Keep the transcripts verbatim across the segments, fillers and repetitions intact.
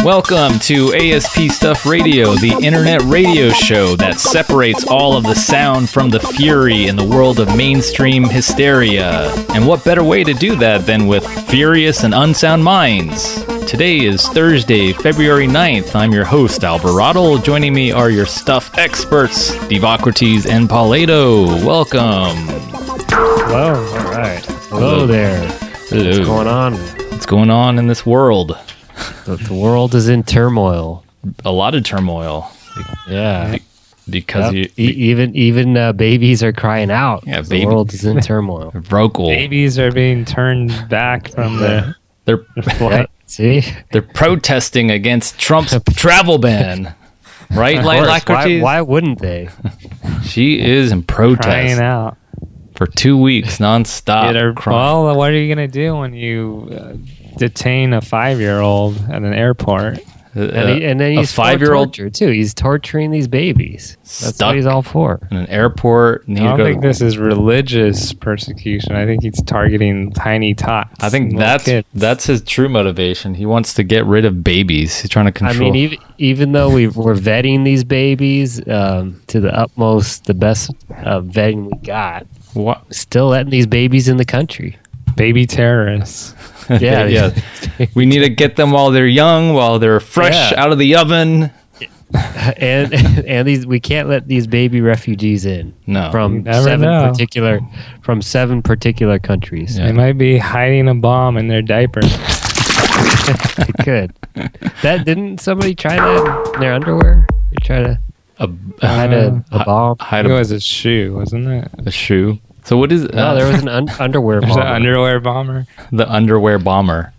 Welcome to A S P Stuff Radio, the internet radio show that separates all of the sound from the fury in the world of mainstream hysteria. And what better way to do that than with furious and unsound minds? Today is Thursday, February ninth. I'm your host, Alvarado. Joining me are your stuff experts, Devocrates and Pauledo. Welcome. Hello. All right. Hello, Hello. there. Hello. What's going on? What's going on in this world? The, the world is in turmoil. A lot of turmoil. Yeah. Be- because yep. you, e- even even uh, babies are crying out. Yeah, the baby- world is in turmoil. Vocal. Babies are being turned back from the. They're yeah, see. They're protesting against Trump's travel ban, right? Of course. Why, why wouldn't they? She is in protest. Crying out for two weeks nonstop. Are, crying. Well, what are you gonna do when you uh, detain a five-year-old at an airport? Uh, and, he, and then he's a five-year-old torture too. He's torturing these babies. That's stuck what he's all for. In an airport. And I don't go, think this is religious persecution. I think he's targeting tiny tots. I think that's kids. that's his true motivation. He wants to get rid of babies. He's trying to control. I mean, even even though we we're vetting these babies um, to the utmost, the best uh, vetting we got, what? Still letting these babies in the country. Baby terrorists. Yeah, yeah. We need to get them while they're young, while they're fresh yeah. out of the oven. and and these we can't let these baby refugees in. No, from never seven know. particular from seven particular countries. Yeah. They might be hiding a bomb in their diaper. They could. That didn't somebody try that in their underwear? They try to a, hide a, a bomb. hide It a, was a shoe, wasn't it? a shoe. So what is? No, uh, there was an un- underwear There's bomb. an underwear bomber. the underwear bomber.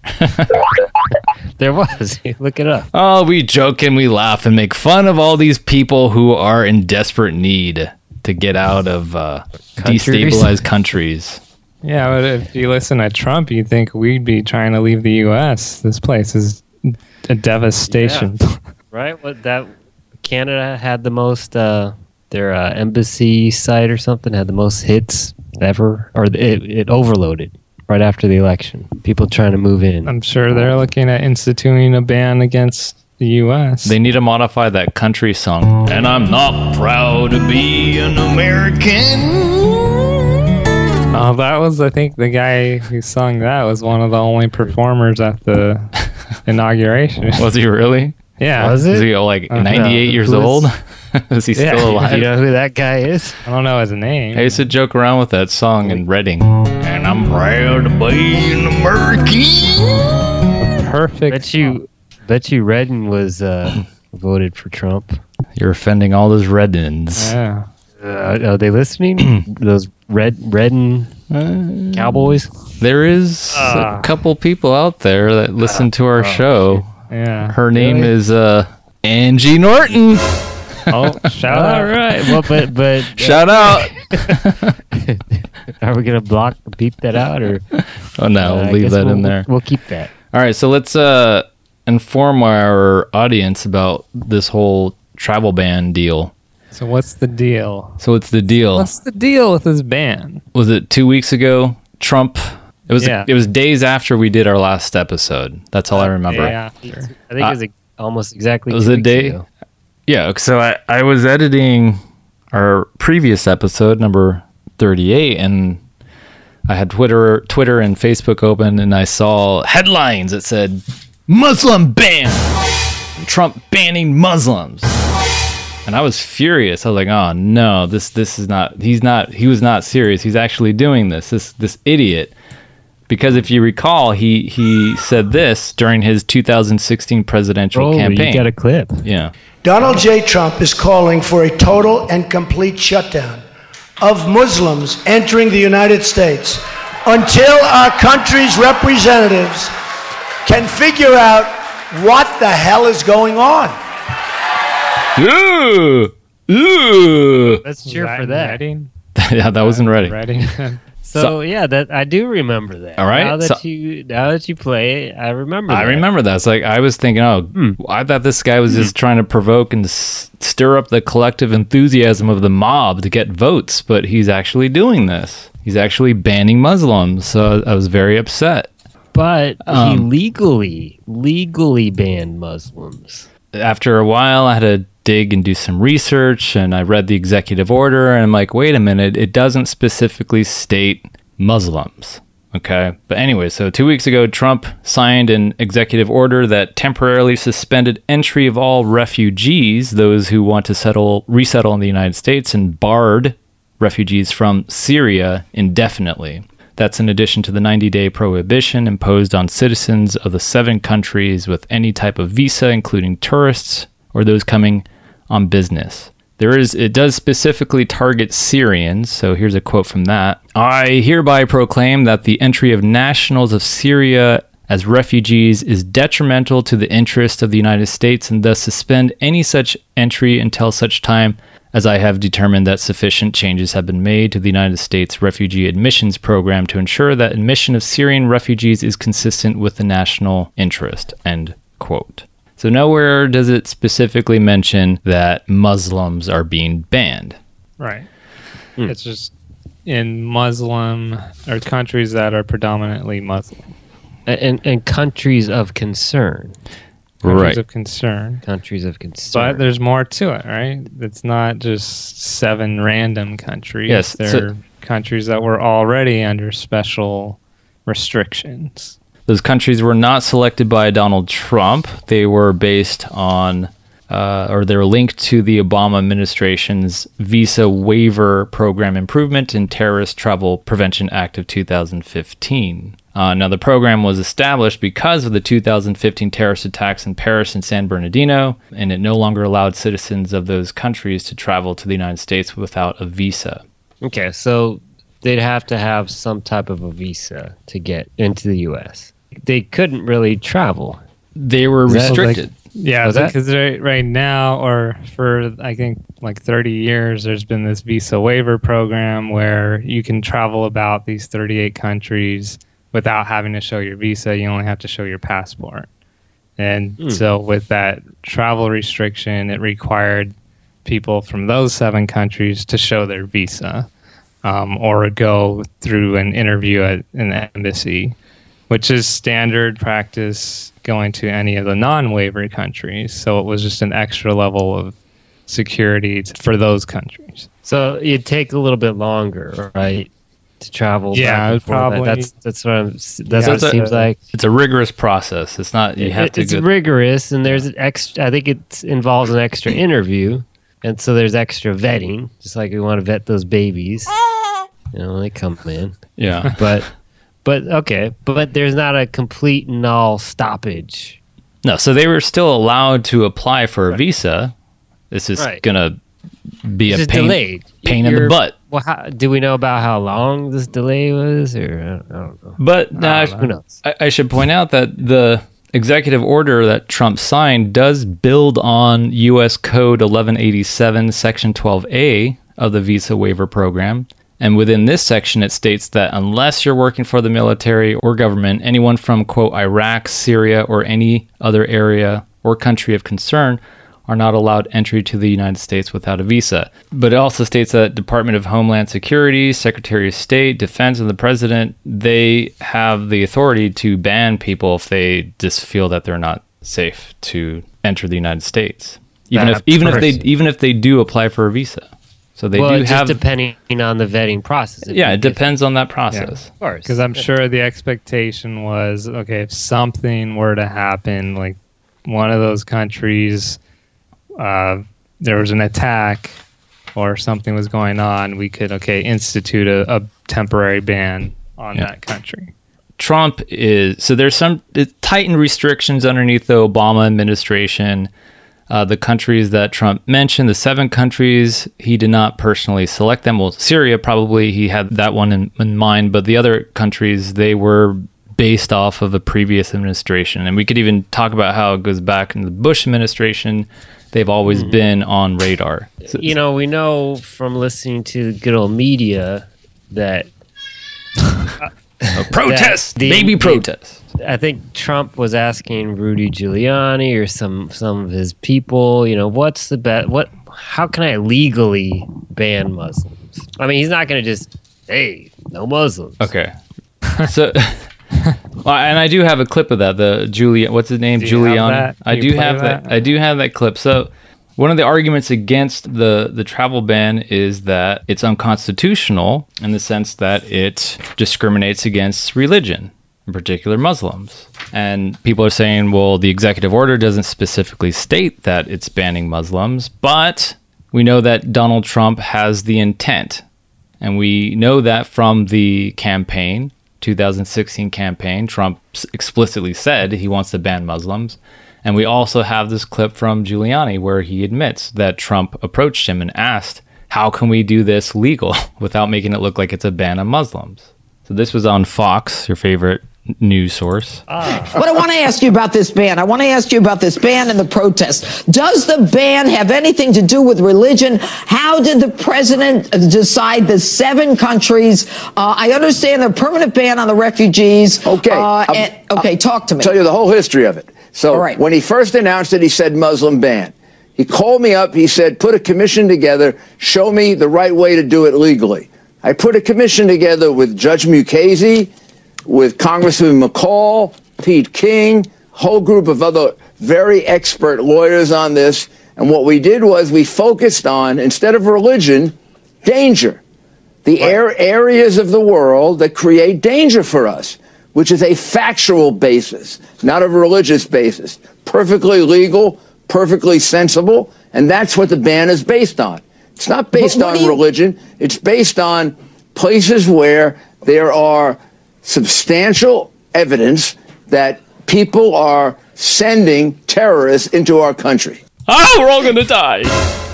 There was. Look it up. Oh, we joke and we laugh and make fun of all these people who are in desperate need to get out of uh, Countries? destabilized countries. Yeah, but if you listen to Trump, you'd think we'd be trying to leave the U S. This place is a devastation. Yeah. Right? What that Canada had the most uh, their uh, embassy site or something had the most hits ever, or it, it overloaded right after the election. People trying to move in. I'm sure they're looking at instituting a ban against the U S. They need to modify that country song. And I'm not proud to be an American. Oh, that was, I think, the guy who sung that was one of the only performers at the inauguration. Was he really? Yeah. Was Is it? he like Uh, ninety-eight no. years Who is- old? Is he Yeah. still You alive? know who that guy is? I don't know his name. I used to joke around with that song in Reading. And I'm proud to be an American. Perfect. Bet you, bet you, Redden was uh, voted for Trump. You're offending all those Reddens. Yeah. Uh, are they listening? Those red Redden Uh, Cowboys. there is Ah. a couple people out there that listen to our Oh, show. Yeah. Her name Really? is uh, Angie Norton. Oh, shout All out. right. Well, but but Shout out. are we gonna block beep that out or Oh no, uh, I we'll leave guess that we'll, in there. We'll keep that. All right, so let's uh, inform our audience about this whole travel ban deal. So what's the deal? So it's the deal. What's the deal with this ban? Was it two weeks ago? Trump. It was. Yeah. It was days after we did our last episode. That's all I remember. Yeah. I think it was almost exactly. It was two a weeks day. ago. Yeah. So I, I was editing our previous episode, number thirty-eight, and I had Twitter, Twitter and Facebook open, and I saw headlines that said "Muslim ban, Trump banning Muslims," and I was furious. I was like, "Oh no, this this is not. He's not. He was not serious. He's actually doing this. This this idiot." Because if you recall, he he said this during his two thousand sixteen presidential Oh, campaign. you got a clip. Yeah. Donald J. Trump is calling for a total and complete shutdown of Muslims entering the United States until our country's representatives can figure out what the hell is going on. Ooh, ooh. Let's Was cheer for in that. Reading? Yeah, that wasn't ready. Reading. So, So- yeah, that I do remember that. All right, Now that so- you now that you play it, I remember. I that. remember that. It's like I was thinking, oh, I thought this guy was just trying to provoke and s- stir up the collective enthusiasm of the mob to get votes, but he's actually doing this. He's actually banning Muslims. So I was very upset. But he Um, legally, legally banned Muslims. After a while, I had to dig and do some research, and I read the executive order, and I'm like, wait a minute, it doesn't specifically state Muslims. Okay. But anyway, so two weeks ago, Trump signed an executive order that temporarily suspended entry of all refugees, those who want to settle, resettle in the United States, and barred refugees from Syria indefinitely. That's in addition to the ninety-day prohibition imposed on citizens of the seven countries with any type of visa, including tourists or those coming on business. There is, it does specifically target Syrians, so here's a quote from that. I hereby proclaim that the entry of nationals of Syria as refugees is detrimental to the interest of the United States, and thus suspend any such entry until such time as I have determined that sufficient changes have been made to the United States Refugee Admissions Program to ensure that admission of Syrian refugees is consistent with the national interest. End quote. So nowhere does it specifically mention that Muslims are being banned. Right. Hmm. It's just in Muslim or countries that are predominantly Muslim. And, and countries of concern. Countries Right. of concern. Countries of concern. But there's more to it, right? It's not just seven random countries. Yes, There so- are countries that were already under special restrictions. Those countries were not selected by Donald Trump. They were based on, uh, or they were linked to the Obama administration's Visa Waiver Program Improvement and Terrorist Travel Prevention Act of two thousand fifteen. Uh, now, the program was established because of the two thousand fifteen terrorist attacks in Paris and San Bernardino, and it no longer allowed citizens of those countries to travel to the United States without a visa. Okay, so they'd have to have some type of a visa to get into the U S. They couldn't really travel. They were Is that like- restricted. Yeah, Was that- because right, right now, or for I think like thirty years, there's been this visa waiver program where you can travel about these thirty-eight countries without having to show your visa. You only have to show your passport. And Hmm. so with that travel restriction, it required people from those seven countries to show their visa um, or go through an interview at an embassy, which is standard practice going to any of the non-waiver countries. So it was just an extra level of security t- for those countries. So it'd take a little bit longer, right, to travel. Yeah, back and it would forth. probably- That's that's what I'm. That's Yeah, what it's it a- seems like. It's a rigorous process. It's not, you have It- to it's go. rigorous, and there's an extra. I think it involves an extra interview, and so there's extra vetting, just like we want to vet those babies. You know, when they come in, Yeah. but but okay, but there's not a complete and all stoppage. No, so they were still allowed to apply for a visa. This is Right. going to be It's a just pain, delayed. pain in the You're- butt. Well, how, do we know about how long this delay was, or I don't, I don't know. But uh, Who knows? I, I should point out that the executive order that Trump signed does build on U S Code eleven eighty-seven, Section twelve A of the Visa Waiver Program. And within this section, it states that unless you're working for the military or government, anyone from, quote, Iraq, Syria, or any other area or country of concern are not allowed entry to the United States without a visa. But it also states that Department of Homeland Security, Secretary of State, Defense, and the President, they have the authority to ban people if they just feel that they're not safe to enter the United States. Even That if even if they person. even if they do apply for a visa. So they well, do just have depending on the vetting process. If yeah, you- it depends on that process. Of course, Because I'm sure the expectation was, okay, if something were to happen, like one of those countries, uh, there was an attack or something was going on, we could, okay, institute a, a temporary ban on Yeah. that country. Trump is so there's some it tightened restrictions underneath the Obama administration. Uh, the countries that Trump mentioned, the seven countries, he did not personally select them. Well, Syria probably he had that one in, in mind, but the other countries they were based off of a previous administration, and we could even talk about how it goes back in the Bush administration. They've always Mm-hmm. been on radar. So- you know, we know from listening to good old media that protest, the- baby the- protest. I think Trump was asking Rudy Giuliani or some some of his people, you know, what's the best? What? How can I legally ban Muslims? I mean, he's not going to just, hey, no Muslims. Okay. So Well, and I do have a clip of that. The Julia, what's his name? Do you have Giuliani. that? I Do do you play have that? that? I do have that clip. So, one of the arguments against the the travel ban is that it's unconstitutional in the sense that it discriminates against religion, in particular Muslims. And people are saying, well, the executive order doesn't specifically state that it's banning Muslims, but we know that Donald Trump has the intent. And we know that from the campaign, two thousand sixteen campaign, Trump explicitly said he wants to ban Muslims. And we also have this clip from Giuliani where he admits that Trump approached him and asked, how can we do this legal without making it look like it's a ban on Muslims? So this was on Fox, your favorite news source. What I want to ask you about this ban, I want to ask you about this ban and the protests. Does the ban have anything to do with religion? How did the president decide the seven countries? Uh, I understand the permanent ban on the refugees. Okay. Uh, I'll- and, okay, talk to me. Tell you the whole history of it. So All right. when he first announced it, he said Muslim ban. He called me up. He said, put a commission together. Show me the right way to do it legally. I put a commission together with Judge Mukasey, with Congressman McCall, Pete King, whole group of other very expert lawyers on this. And what we did was we focused on, instead of religion, danger. The air areas of the world that create danger for us, which is a factual basis, not a religious basis. Perfectly legal, perfectly sensible, and that's what the ban is based on. It's not based But what on do you- religion. It's based on places where there are substantial evidence that people are sending terrorists into our country. Oh, we're all going to die.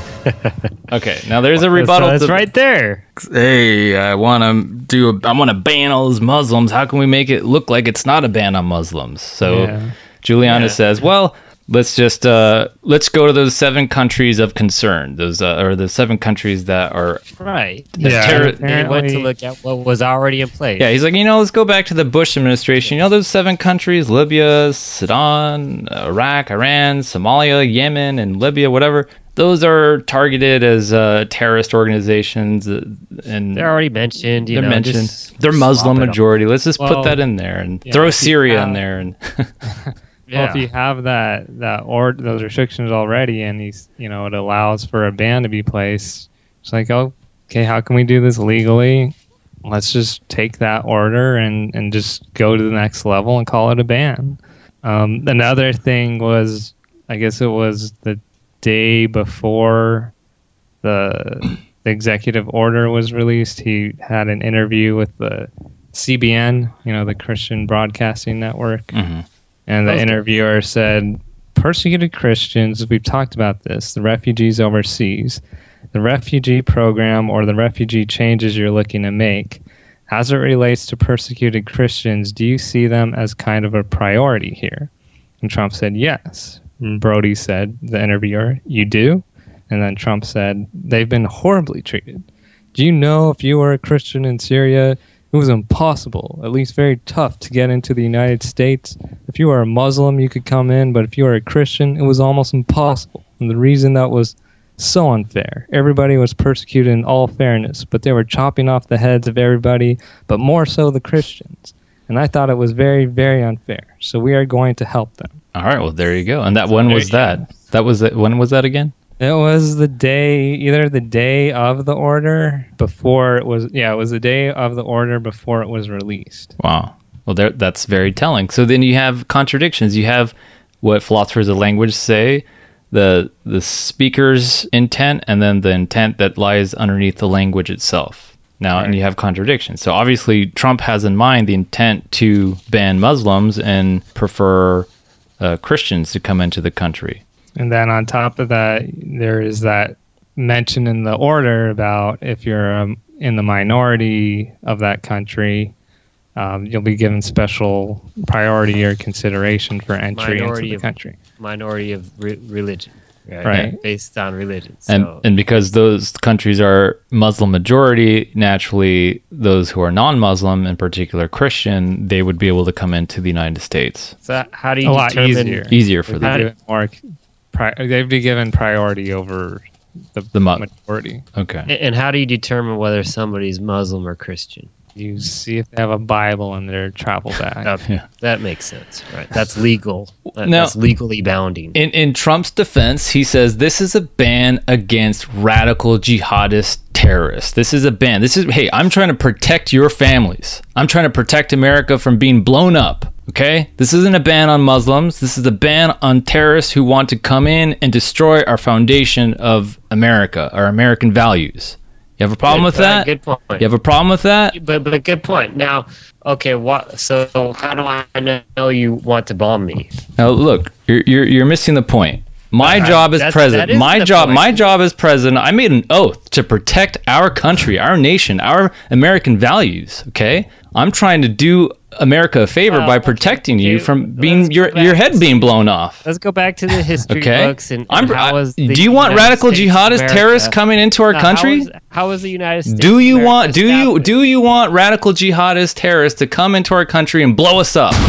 Okay, now there's a rebuttal. That's to- right there. Hey, I want to do. A, I want to ban all those Muslims. How can we make it look like it's not a ban on Muslims? So, Yeah. Juliana Yeah. says, "Well, let's just uh, let's go to those seven countries of concern. Those uh, or the seven countries that are." Right. Yeah, terror- They went to look at what was already in place. Yeah, he's like, you know, let's go back to the Bush administration. You know, those seven countries: Libya, Sudan, Iraq, Iran, Somalia, Yemen, and Libya, whatever. Those are targeted as uh, terrorist organizations, uh, and They're already mentioned. You they're know, mentioned. just They're Muslim swap it majority. Let's just put Well, that in there and yeah, throw if you Syria in have- there. And up. Well, if you have that that or those restrictions already, and he's you know it allows for a ban to be placed, it's like, oh, okay, how can we do this legally? Let's just take that order and and just go to the next level and call it a ban. Um, another thing was, I guess it was the day before the the executive order was released. He had an interview with the C B N, you know, the Christian Broadcasting Network. Mhm. And the Okay. interviewer said, persecuted Christians, we've talked about this, the refugees overseas, the refugee program or the refugee changes you're looking to make, as it relates to persecuted Christians, do you see them as kind of a priority here? And Trump said, yes. And Brody said, the interviewer, you do? And then Trump said, they've been horribly treated. Do you know if you were a Christian in Syria, it was impossible, at least very tough, to get into the United States. If you were a Muslim, you could come in, but if you were a Christian, it was almost impossible. And the reason that was so unfair, everybody was persecuted in all fairness, but they were chopping off the heads of everybody, but more so the Christians. And I thought it was very, very unfair. So we are going to help them. all right, well, there you go. And that when there was you go. that? That was it. When was that again? It was the day, either the day of the order before it was, yeah, it was the day of the order before it was released. Wow. Well, there, that's very telling. So then you have contradictions. You have what philosophers of language say, the the speaker's intent, and then the intent that lies underneath the language itself. Now, and you have contradictions. So obviously, Trump has in mind the intent to ban Muslims and prefer uh, Christians to come into the country. And then on top of that, there is that mention in the order about if you're um, in the minority of that country, um, you'll be given special priority or consideration for entry Minority into the of- country. Minority of re- religion. Right. Right. Based on religion. And So, and because those countries are Muslim majority, naturally those who are non-Muslim, in particular Christian, they would be able to come into the United States. so how do you A lot determine easier. Easier for They'd them. be given more, pri- they'd be given priority over the, The mu- majority. Okay. And and how do you determine whether somebody's Muslim or Christian? You see if they have a Bible in their travel bag. Okay, Yeah. that makes sense. Right, that's legal. That, Now- that's legally bounding. In in Trump's defense, he says this is a ban against radical jihadist terrorists. This is a ban. This is hey, I'm trying to protect your families. I'm trying to protect America from being blown up. Okay? This isn't a ban on Muslims. This is a ban on terrorists who want to come in and destroy our foundation of America, our American values. You have a problem with Uh, that? Good point. You have a problem with that? But but good point. Now, okay, what? So how do I know you want to bomb me? Now look, you're you're, you're missing the point. My Uh, job as that's- president, that is my the job, point. my job as president, I made an oath to protect our country, our nation, our American values. Okay, I'm trying to do America a favor Well, by okay, protecting you okay, from being let's your go your back. head being blown off. Let's go back to the history Okay, books and, and I'm. how was the do you want United radical States of jihadist America- terrorists coming into our Now, country? How was, how was the United States? Do of you America want do you established? do you want radical jihadist terrorists to come into our country and blow us up?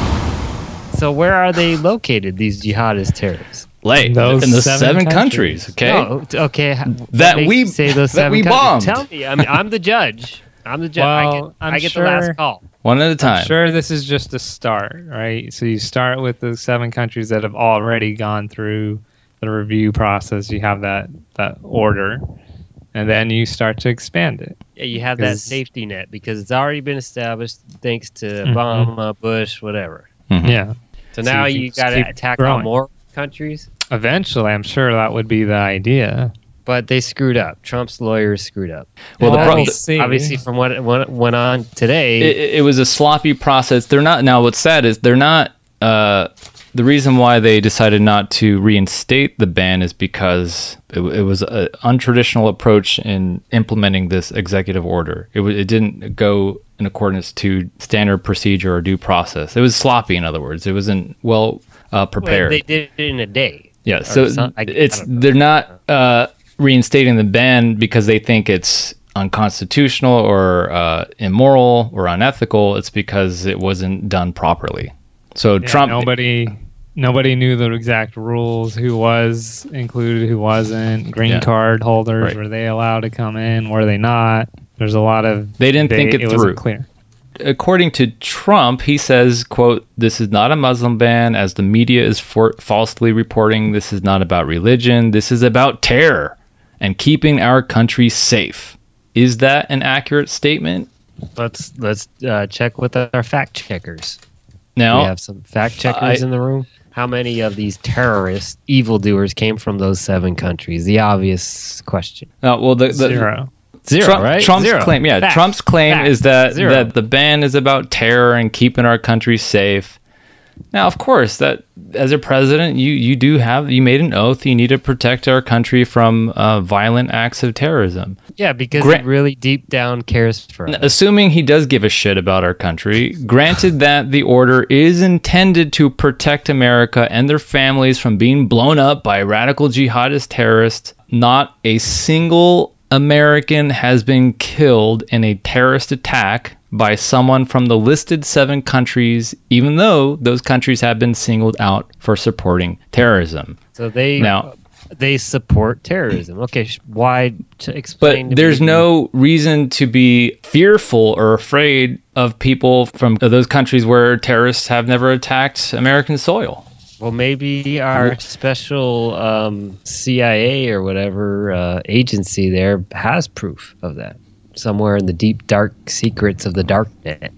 So where are they located? These jihadist terrorists? Like Those in the seven seven, countries. countries. Okay. No, t- okay. h- what That makes we- you say those that seven we countries? bombed. Tell me. I mean, I'm the judge. I'm the judge. I Well, get, I'm I get sure- the last call. One at a time. Sure, this is just a start, right? So you start with the seven countries that have already gone through the review process. You have that that order, and then you start to expand it. Yeah, you have that 'Cause- safety net because it's already been established thanks to Mhm. Obama, Bush, whatever. Mhm. Yeah. So, So now you you can got to keep attack on growing. more countries, Eventually, I'm sure that would be the idea. but they screwed up. Trump's lawyers screwed up. Well, the Well, pro- we'll the- see. Obviously, from what, what went on today, it, it was a sloppy process. They're not now. What's sad is they're not. Uh, the reason why they decided not to reinstate the ban is because it, it was an untraditional approach in implementing this executive order. It was it didn't go in accordance to standard procedure or due process. It was sloppy. In other words, it wasn't well uh, well, prepared. they did it in a day. Yeah, Or so some- I- I it's don't know. they're not uh, reinstating the ban because they think it's unconstitutional or uh, immoral or unethical. It's because it wasn't done properly. So Yeah, Trump, nobody nobody knew the exact rules. Who was included? Who wasn't? Green Yeah. card holders, Right. were they allowed to come in? Were they not? There's a lot of They didn't think debate. it wasn't through. Clear. according to Trump, he says, "quote This is not a Muslim ban, as the media is for- falsely reporting. This is not about religion. This is about terror and keeping our country safe." Is that an accurate statement? Let's let's uh, check with our fact checkers. Now, We have some fact checkers I- in the room. How many of these terrorist evildoers came from those seven countries? The obvious question. uh, well, the, the Zero. Zero, Trump, right? Trump's Zero. claim, yeah, Fact. Trump's claim Fact. is that Zero. that the ban is about terror and keeping our country safe. Now, of course, that as a president, you you do have you made an oath. You need to protect our country from uh, violent acts of terrorism. Yeah, because Gra- he really deep down cares for us. Assuming he does give a shit about our country, granted that the order is intended to protect America and their families from being blown up by radical jihadist terrorists, not a single American has been killed in a terrorist attack by someone from the listed seven countries, even though those countries have been singled out for supporting terrorism. So they Now- they support terrorism. Okay, sh- why? To explain. But to there's me- no reason to be fearful or afraid of people from those countries where terrorists have never attacked American soil. Well, maybe our special um, C I A or whatever uh, agency there has proof of that somewhere in the deep dark secrets of the dark net.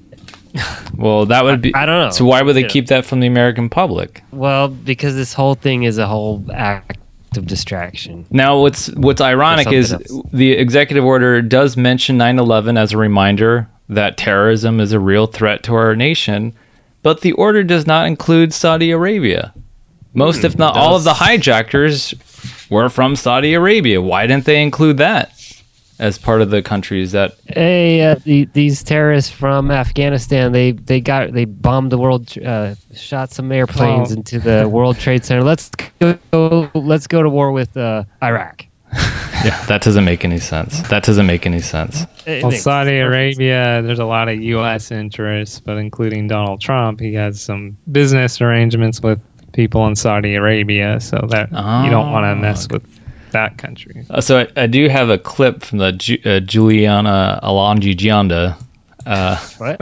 Well, that would be. I don't know. So why would they Yeah. keep that from the American public? Well, because this whole thing is a whole act of distraction. Now, what's what's ironic Or is something else. the executive order does mention nine eleven as a reminder that terrorism is a real threat to our nation, but the order does not include Saudi Arabia. Most, if not all, of the hijackers were from Saudi Arabia. Why didn't they include that as part of the countries that? Hey, uh, the, these terrorists from Afghanistan, they, they got they bombed the world, uh, shot some airplanes Oh. into the World Trade Center. Let's go. Let's go to war with uh, Iraq. Yeah, that doesn't make any sense. That doesn't make any sense. It Well, makes Saudi perfect Arabia, there's a lot of U S interests, but including Donald Trump, he has some business arrangements with people in Saudi Arabia, so that you don't want to mess with that country. Uh, so I, I do have a clip from the Ju- uh, Juliana Alangigianda What?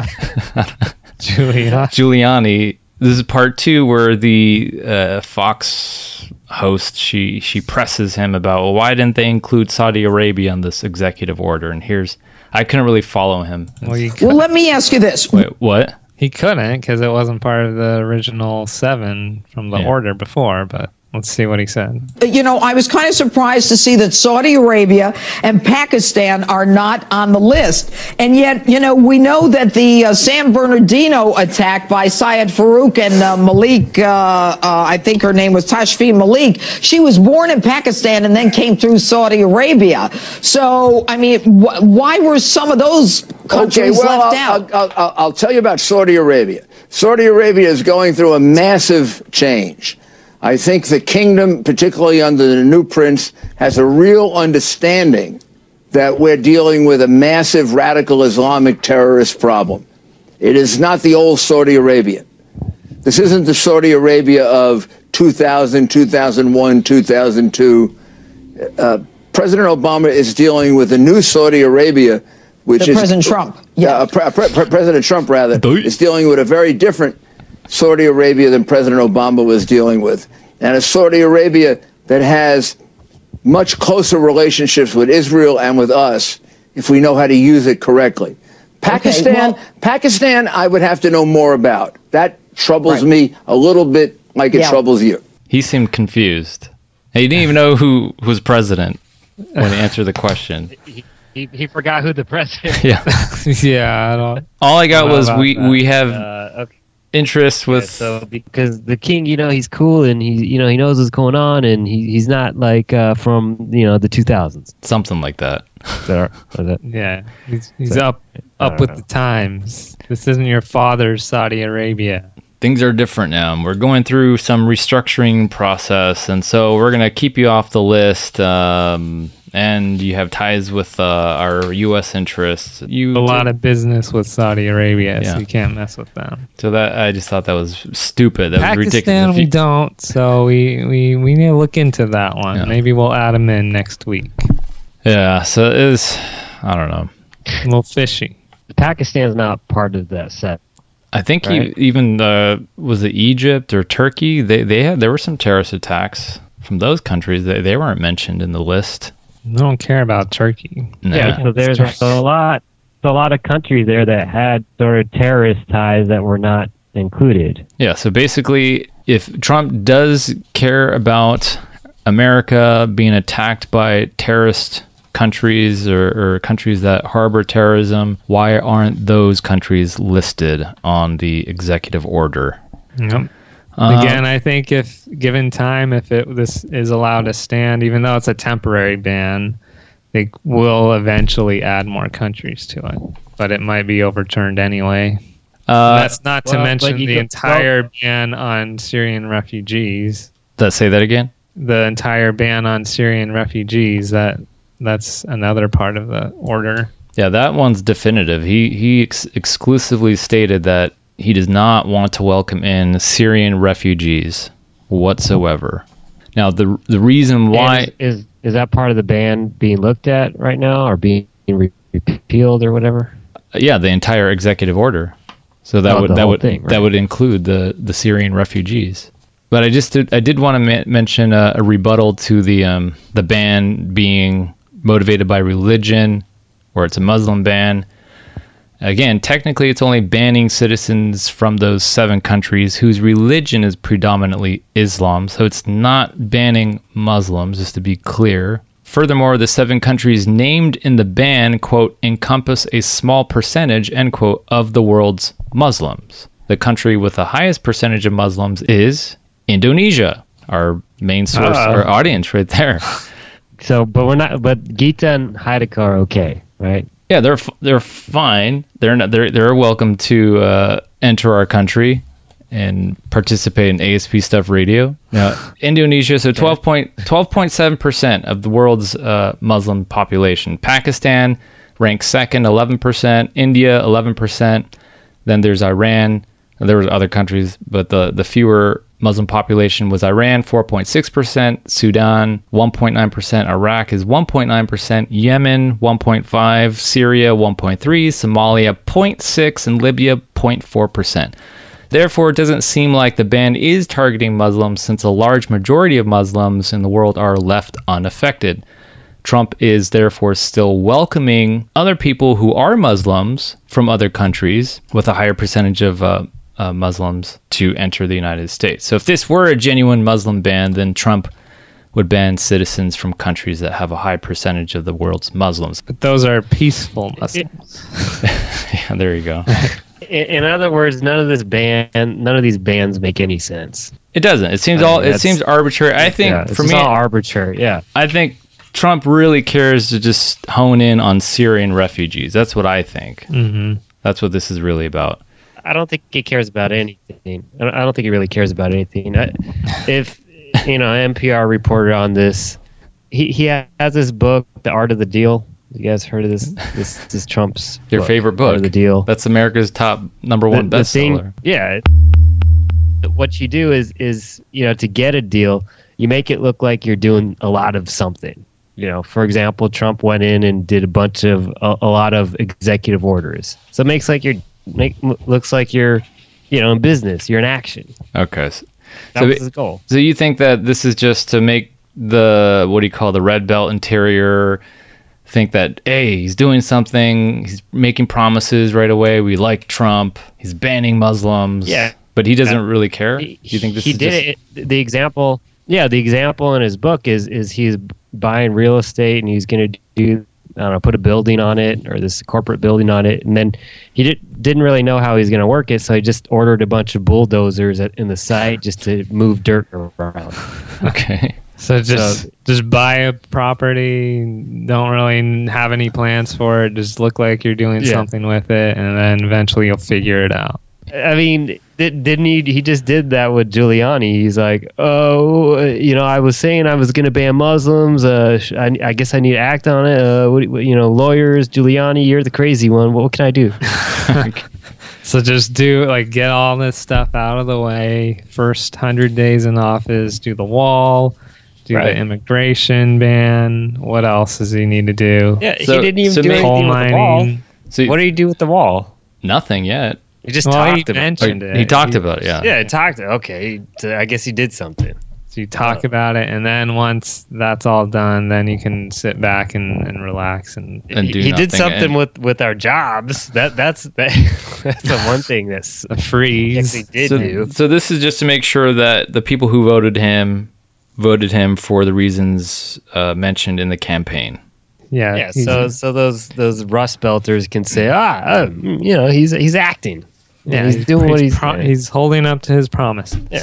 Julia. Giuliani. This is part two where the uh, Fox host, she she presses him about, well, why didn't they include Saudi Arabia in this executive order? And here's, I couldn't really follow him. Well, you Well, let me ask you this. Wait, what? He couldn't because it wasn't part of the original seven from the Yeah. order before, but let's see what he said. You know, I was kind of surprised to see that Saudi Arabia and Pakistan are not on the list. And yet, you know, we know that the uh, San Bernardino attack by Syed Farouk and uh, Malik, uh, uh, I think her name was Tashfeen Malik, she was born in Pakistan and then came through Saudi Arabia. So, I mean, wh- why were some of those countries Okay, well, left I'll, out? I'll, I'll, I'll tell you about Saudi Arabia. Saudi Arabia is going through a massive change. I think the kingdom, particularly under the new prince, has a real understanding that we're dealing with a massive radical Islamic terrorist problem. It is not the old Saudi Arabia. This isn't the Saudi Arabia of two thousand, two thousand one, two thousand two. Uh, President Obama is dealing with a new Saudi Arabia, which The is President Trump, yeah. uh, pre- pre- pre- President Trump rather is dealing with a very different Saudi Arabia than President Obama was dealing with, and a Saudi Arabia that has much closer relationships with Israel and with us if we know how to use it correctly. Pakistan, well- Pakistan, I would have to know more about. That troubles Right. me a little bit like it Yeah. troubles you. He seemed confused. He didn't even know who, who was president when he answered the question. He, he, he forgot who the president. Yeah. yeah, I don't. All I got How was about we, that? we have Uh, okay. interest with So because the king, you know, he's cool and he, you know, he knows what's going on and he, he's not like uh, from you know the two thousands. something like that. Yeah, he's, he's So- up I up don't with know. the times. This isn't your father's Saudi Arabia. Things are different now. and We're going through some restructuring process, and so we're going to keep you off the list. Um, and you have ties with uh, our U S interests. You A lot of business with Saudi Arabia, Yeah. so you can't mess with them. so that I just thought that was stupid. That was ridiculous. Pakistan, If we you- don't, so we, we, we need to look into that one. Yeah. Maybe we'll add them in next week. yeah. So it was. I don't know. A little fishy. Pakistan's not part of that set. I think Right. e- even uh, was it Egypt or Turkey? They they had there were some terrorist attacks from those countries. They they weren't mentioned in the list. I don't care about Turkey. Nah. Yeah, so there's a, a lot, a lot of countries there that had sort of terrorist ties that were not included. Yeah, so basically, if Trump does care about America being attacked by terrorist countries or, or countries that harbor terrorism, why aren't those countries listed on the executive order? Yep. Uh, Again, I think if given time, if it this is allowed to stand, even though it's a temporary ban, they will eventually add more countries to it. But it might be overturned anyway. Uh, That's not to well, mention like you the go- entire ban on Syrian refugees. let's say that again. The entire ban on Syrian refugees. That that's another part of the order. Yeah, that one's definitive. He he ex- exclusively stated that he does not want to welcome in Syrian refugees whatsoever. Now, the the reason why And is, is is that part of the ban being looked at right now, or being re- repealed, or whatever? yeah, the entire executive order. So that Oh, would the that whole would thing, that right. would include the the Syrian refugees. But I just did, I did want to ma- mention a, a rebuttal to the um, the ban being motivated by religion, or it's a Muslim ban. Again, technically, it's only banning citizens from those seven countries whose religion is predominantly Islam. So it's not banning Muslims, just to be clear. Furthermore, the seven countries named in the ban, quote, encompass a small percentage, end quote, of the world's Muslims. The country with the highest percentage of Muslims is Indonesia, our main source, Ah. our audience right there. So, but we're not. But Gita and Heideka are okay, right? Yeah, they're f- they're fine. They're not, they're they're welcome to uh, enter our country and participate in A S P Stuff Radio. Now, Indonesia, so twelve point seven percent of the world's uh, Muslim population. Pakistan ranks second, eleven percent. India, eleven percent. Then there's Iran. There was other countries, but the the fewer Muslim population was Iran, four point six percent, Sudan, one point nine percent, Iraq is one point nine percent, Yemen, one point five percent, Syria, one point three percent, Somalia, zero point six percent, and Libya, zero point four percent. Therefore, it doesn't seem like the ban is targeting Muslims since a large majority of Muslims in the world are left unaffected. Trump is therefore still welcoming other people who are Muslims from other countries with a higher percentage of uh, uh, Muslims to enter the United States. So if this were a genuine Muslim ban, then Trump would ban citizens from countries that have a high percentage of the world's Muslims. But those are peaceful Muslims. Yeah, there you go. In other words, none of this ban, none of these bans make any sense. It doesn't. It seems I mean, all. It that's- seems arbitrary. I think Yeah, it's for just me, all arbitrary. Yeah. I think Trump really cares to just hone in on Syrian refugees. That's what I think. Mm-hmm. That's what this is really about. I don't think he cares about anything. I don't, I don't think he really cares about anything. I, if you know, N P R reported on this. He he has this book, The Art of the Deal. You guys heard of this? This, this is Trump's Your favorite book. Art of the Deal. That's America's top number one The- the bestseller. thing- yeah. What you do is is you know to get a deal, you make it look like you're doing a lot of something. You know, for example, Trump went in and did a bunch of a, a lot of executive orders. So it makes like you're make looks like you're, you know, in business. You're in action. Okay. s- That So, was it- his goal. so you think that this is just to make the what do you call the red belt interior think that hey, he's doing something, he's making promises right away. We like Trump. He's banning Muslims. Yeah. But he doesn't really care. He, Do you think this he is did just, it? The example, yeah, the example in his book is is he's buying real estate and he's going to do I don't know, put a building on it or this corporate building on it, and then he did, didn't really know how he's going to work it, so he just ordered a bunch of bulldozers at, in the site just to move dirt around. okay? So just So- just buy a property, don't really have any plans for it, just look like you're doing Yeah. something with it, and then eventually you'll figure it out. I mean, did, didn't he? He just did that with Giuliani. He's like, oh, uh, you know, I was saying I was going to ban Muslims. Uh, sh- I, I guess I need to act on it. Uh, what, what- you know, lawyers, Giuliani, you're the crazy one. What, what can I do? So just do like get all this stuff out of the way. First hundred days in office, do the wall, do Right. the immigration ban. What else does he need to do? Yeah, So- he didn't even so do maybe- Coal anything with the wall. mining. So What did he do with the wall? nothing yet. He just Well, he talked about it. mentioned it. He talked He- about it. Yeah. Yeah, he talked. Okay, so I guess he did something. So you talk about it, and then once that's all done, then you can sit back and, and relax. And And he do he did nothing something and- with, with our jobs. That that's that, that's the one thing that's a he freeze. actually did so, do. so this is just to make sure that the people who voted him voted him for the reasons uh, mentioned in the campaign. Yeah. Yeah, he's- so so those those Rust Belters can say, ah, oh, mm, you know, he's he's acting. yeah, he's doing what he's pro- doing. he's holding up to his promise. Yeah.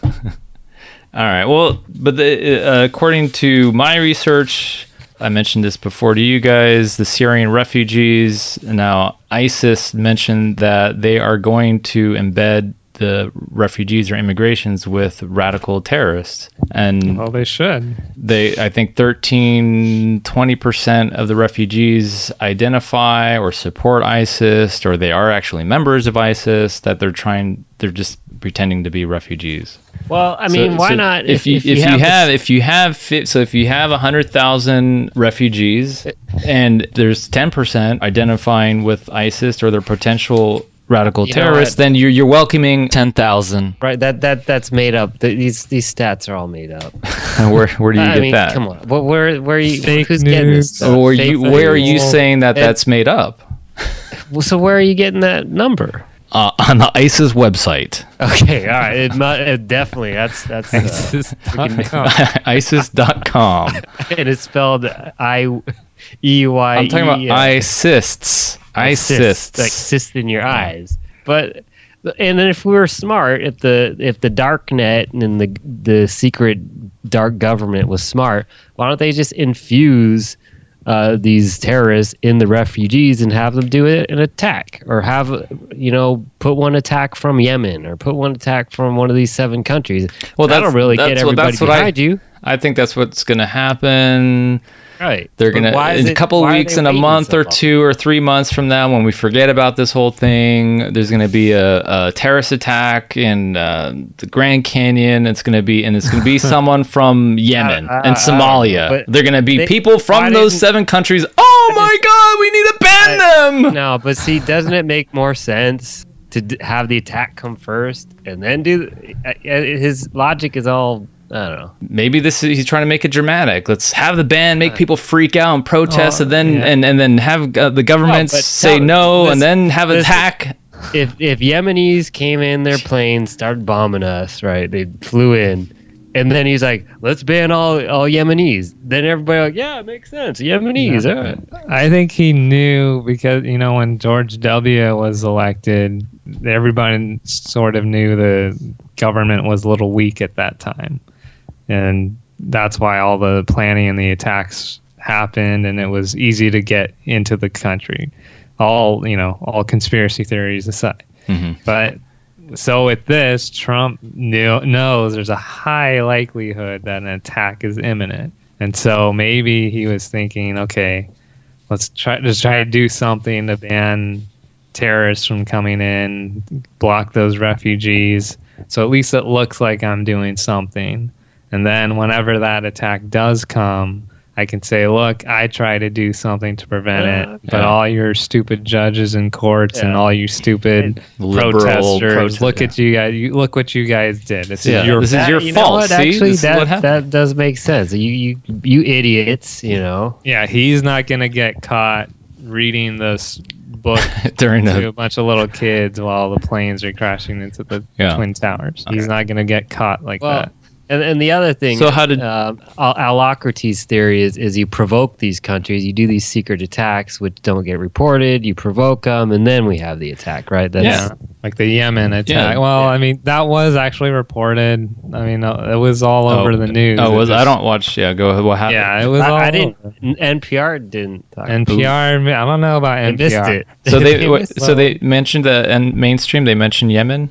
All right. Well, but the, uh, according to my research, I mentioned this before to you guys, the Syrian refugees. Now, ISIS mentioned that they are going to embed the refugees or immigrations with radical terrorists. And Well, they should. they, I think thirteen, twenty percent of the refugees identify or support ISIS, or they are actually members of ISIS, that they're trying, they're just pretending to be refugees. Well, I mean, So- why so not? If, you if you the- have if you have fi- so if you have a hundred thousand refugees and there's ten percent identifying with ISIS or their potential radical You know terrorists, what? then you're you're welcoming ten thousand. right, that that that's made up. Th- These these stats are all made up. Where where do you I get mean, that? come on. Well, where where are you? Fake who's getting this news. stuff? Or Fake you where are you news? saying that It- that's made up? Well, so where are you getting that number? Uh, on the ISIS website, Okay, all right. It, mu- it definitely that's that's uh, ISIS dot com. and it's spelled I E Y. I'm talking about ISIS. ISIS. like cyst in your eyes. But and then if we were smart, if the if the dark net and the the secret dark government was smart, why don't they just infuse uh, these terrorists in the refugees and have them do it an attack, or have you know put one attack from Yemen, or put one attack from one of these seven countries? Well, that'll that's- really that's get what- everybody that's what I- behind you. I think that's what's going to happen. Right. They're But going why to, is in a it- couple of why are weeks, they in a waiting month so or long? two or three months from now, when we forget about this whole thing, there's going to be a, a terrorist attack in uh, the Grand Canyon. It's going to be, and it's going to be someone from Yemen I- I- and I- Somalia. but They're going to be they- people why from those didn't- seven countries. Oh my God, we need to ban them. No, but see, doesn't it make more sense to d- have the attack come first and then do? Uh, uh, his logic is all, I don't know. Maybe this is, he's trying to make it dramatic. Let's have the ban, make people freak out and protest, Oh, and then yeah. and, and then have uh, the governments No, but say no, no, this- and then have this- attack. If if Yemenis came in their planes, started bombing us, right? They flew in, and then he's like, "Let's ban all all Yemenis." Then everybody like, "Yeah, it makes sense. Yemenis, all right." I think he knew because, you know, when George W. was elected, everybody sort of knew the government was a little weak at that time. And that's why all the planning and the attacks happened, and it was easy to get into the country. All, you know, all conspiracy theories aside. Mhm. But so with this, Trump knew, knows there's a high likelihood that an attack is imminent. And so maybe he was thinking, okay, let's try just try to do something to ban terrorists from coming in, block those refugees. So at least it looks like I'm doing something. And then whenever that attack does come, I can say, look, I try to do something to prevent Yeah. it, but Yeah. all your stupid judges in courts and Yeah. all you stupid Liberal protesters, protest- look at you guys. You, look what you guys did. This Yeah, is your this is That- your you know fault. what? See? Actually, This is what that happened. that does make sense. You you you idiots, you know. Yeah, he's not going to get caught reading this book During to the a bunch of little kids while the planes are crashing into the Yeah. Twin Towers. He's not going to get caught like Well, that. And and the other thing, So how did- um, Al- Alocrates' theory is is you provoke these countries, you do these secret attacks which don't get reported, you provoke them, and then we have the attack, right? That's, Yeah, like the Yemen attack. Yeah. well, Yeah. I mean, that was actually reported. I mean, uh, it was all over the news. Oh, It was I just- don't watch. Yeah, go ahead. What happened? Yeah, it was all I, I didn't. over. N- N P R didn't. Talk. N P R. I don't know about I N P R. missed it. So they what, missed so they mentioned the and mainstream. They mentioned Yemen.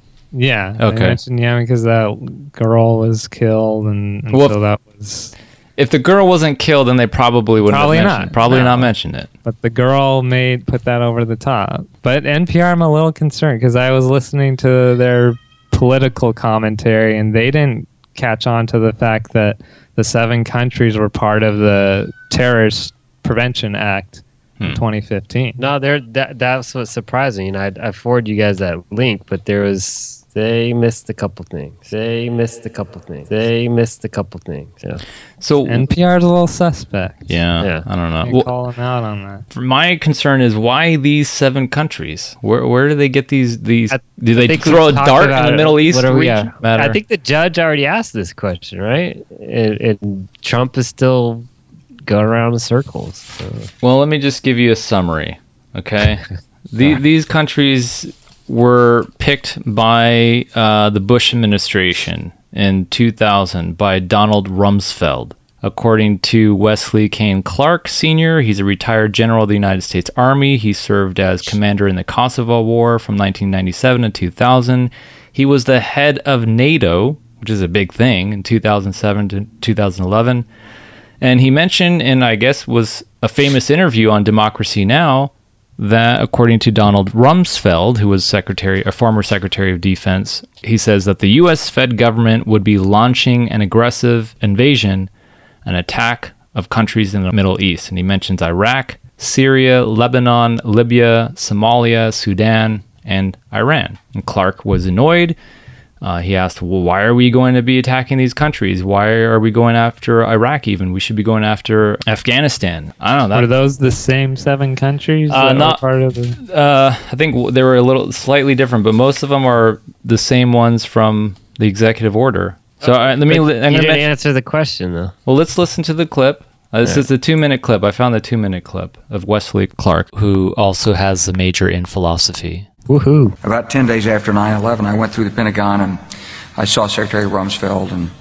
Yeah. Okay. They mentioned Yemen because that girl was killed, and, and Well, so that was. If the girl wasn't killed, then they probably wouldn't Probably have mentioned not. it. Probably No. not mentioned it. But the girl made put that over the top. But N P R, I'm a little concerned because I was listening to their political commentary, and they didn't catch on to the fact that the seven countries were part of the Terrorist Prevention Act Hmm. in twenty fifteen. No, there. That that's what's surprising. And I I forward you guys that link, but there was they missed a couple things. They missed a couple things. They missed a couple things. Yeah. So N P R is a little suspect. yeah, Yeah. I don't know. You Well, call them out on that. for my concern is why these seven countries? Where where do they get these these? I Do they think we throw a talked dart in about the it. Middle East What are we- region? yeah. Matter? I think the judge already asked this question, right? And, and Trump is still going around in circles. So. Well, let me just give you a summary, okay? the, these countries were picked by uh, the Bush administration in two thousand by Donald Rumsfeld. According to Wesley Kane Clark Senior, he's a retired general of the United States Army. He served as commander in the Kosovo War from nineteen ninety-seven to two thousand. He was the head of NATO, which is a big thing, in two thousand seven to two thousand eleven. And he mentioned, and I guess was a famous interview on Democracy Now!, that according to Donald Rumsfeld, who was secretary, a former Secretary of Defense, he says that the U S Fed government would be launching an aggressive invasion, an attack of countries in the Middle East. And he mentions Iraq, Syria, Lebanon, Libya, Somalia, Sudan, and Iran. And Clark was annoyed. Uh, he asked, well, why are we going to be attacking these countries? Why are we going after Iraq even? We should be going after Afghanistan. I don't know. Are That, those the same seven countries? Uh, that were not- part of the. uh, I think w- they were a little slightly different, but most of them are the same ones from the executive order. So uh, let me. But li- I'm you gonna didn't mention, answer the question though. well, let's listen to the clip. Uh, this Yeah. is the two-minute clip. I found the two-minute clip of Wesley Clark, who also has a major in philosophy. Woohoo! About ten days after nine eleven, I went through the Pentagon and I saw Secretary Rumsfeld and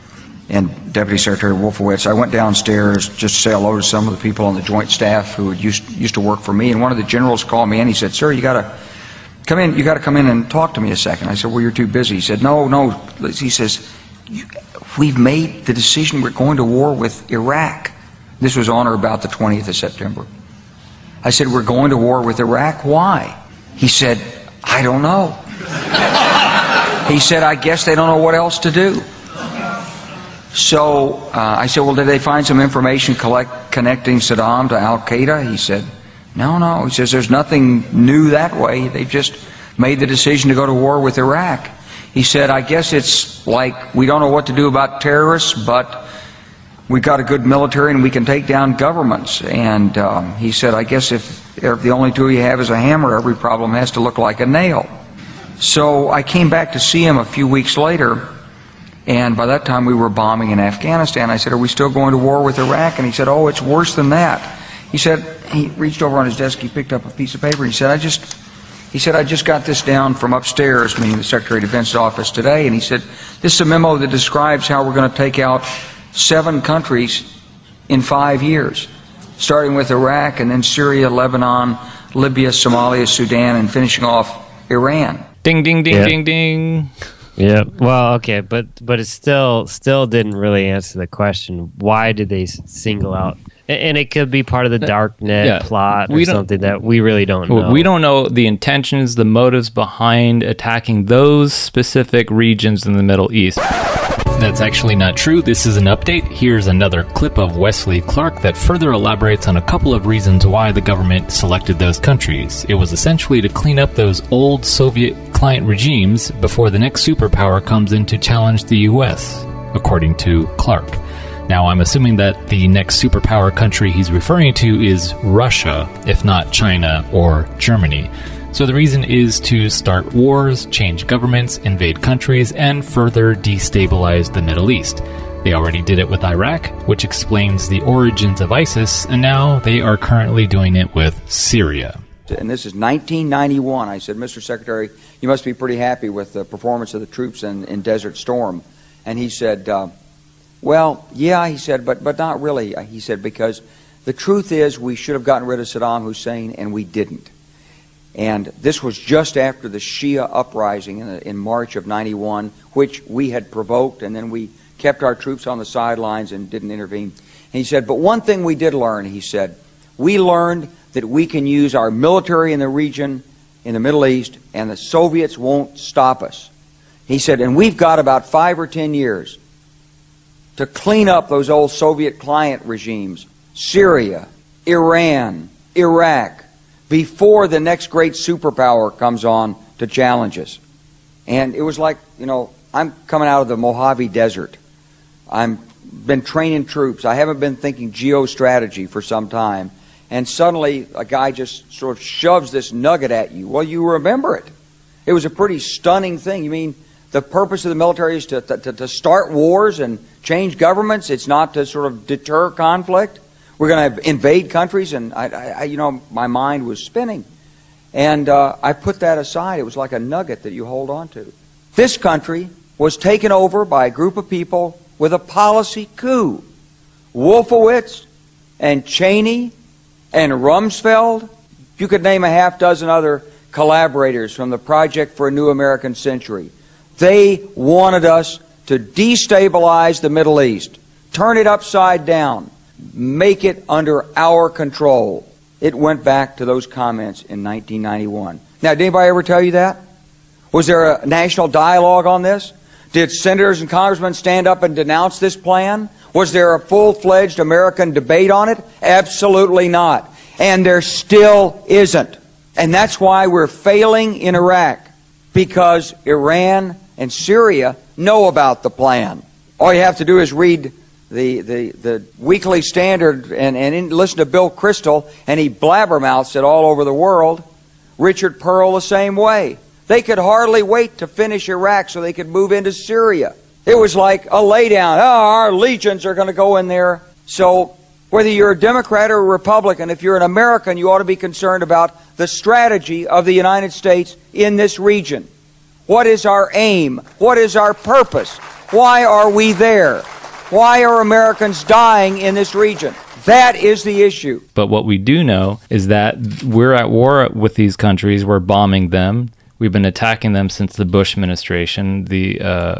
and Deputy Secretary Wolfowitz. I went downstairs just to say hello to some of the people on the Joint Staff who had used used to work for me. And one of the generals called me and he said, "Sir, you got to come in. You got to come in and talk to me a second." I said, "Well, you're too busy." He said, "No, no." He says, you, we've made the decision we're going to war with Iraq. This was on or about the twentieth of September. I said, we're going to war with Iraq. Why? He said, I don't know. He said, I guess they don't know what else to do. So uh, I said, well, did they find some information collect, connecting Saddam to Al-Qaeda? He said, no, no. He says, there's nothing new that way. They just made the decision to go to war with Iraq. He said, I guess it's like we don't know what to do about terrorists, but we've got a good military and we can take down governments. And um, he said, I guess if, if the only tool you have is a hammer, every problem has to look like a nail. So I came back to see him a few weeks later, and by that time we were bombing in Afghanistan. I said, are we still going to war with Iraq? And he said, oh, it's worse than that. He said, he reached over on his desk, he picked up a piece of paper, and he said, I just, he said, I just got this down from upstairs, meaning the Secretary of Defense's office today, and he said, this is a memo that describes how we're going to take out seven countries in five years, starting with Iraq and then Syria, Lebanon, Libya, Somalia, Sudan, and finishing off Iran. Ding, ding, ding, Yeah. ding, ding. Yeah. Well, okay, but but it still still didn't really answer the question. Why did they s- single out? A- And it could be part of the dark net yeah. plot or We don't- something that we really don't know. We don't know the intentions, the motives behind attacking those specific regions in the Middle East. That's actually not true. This is an update. Here's another clip of Wesley Clark that further elaborates on a couple of reasons why the government selected those countries. It was essentially to clean up those old Soviet client regimes before the next superpower comes in to challenge the U S, according to Clark. Now, I'm assuming that the next superpower country he's referring to is Russia, if not China or Germany. So the reason is to start wars, change governments, invade countries, and further destabilize the Middle East. They already did it with Iraq, which explains the origins of ISIS, and now they are currently doing it with Syria. And this is nineteen ninety-one. I said, Mister Secretary, you must be pretty happy with the performance of the troops in, in Desert Storm. And he said, uh, well, yeah, he said, but, but not really. He said, because the truth is we should have gotten rid of Saddam Hussein, and we didn't. And this was just after the Shia uprising in, in March of ninety-one, which we had provoked, and then we kept our troops on the sidelines and didn't intervene. And he said, but one thing we did learn, he said, we learned that we can use our military in the region, in the Middle East, and the Soviets won't stop us. He said, and we've got about five or ten years to clean up those old Soviet client regimes, Syria, Iran, Iraq, before the next great superpower comes on to challenge us. And it was like, you know, I'm coming out of the Mojave Desert. I've been training troops. I haven't been thinking geostrategy for some time. And suddenly a guy just sort of shoves this nugget at you. Well, you remember it. It was a pretty stunning thing. You mean the purpose of the military is to, to, to start wars and change governments? It's not to sort of deter conflict? We're going to invade countries, and I, I, you know, my mind was spinning, and uh, I put that aside. It was like a nugget that you hold on to. This country was taken over by a group of people with a policy coup. Wolfowitz and Cheney and Rumsfeld. You could name a half dozen other collaborators from the Project for a New American Century. They wanted us to destabilize the Middle East, turn it upside down, make it under our control. It went back to those comments in nineteen ninety-one. Now, did anybody ever tell you that? Was there a national dialogue on this? Did senators and congressmen stand up and denounce this plan? Was there a full-fledged American debate on it? Absolutely not. And there still isn't. And that's why we're failing in Iraq, because Iran and Syria know about the plan. All you have to do is read the the, the Weekly Standard and, and in, listen to Bill Kristol, and he blabbermouths it all over the world. Richard Pearl the same way. They could hardly wait to finish Iraq so they could move into Syria. It was like a laydown. Oh, our legions are going to go in there. So whether you're a Democrat or a Republican, if you're an American, you ought to be concerned about the strategy of the United States in this region. What is our aim? What is our purpose? Why are we there? Why are Americans dying in this region? That is the issue. But what we do know is that we're at war with these countries. We're bombing them. We've been attacking them since the Bush administration. The uh,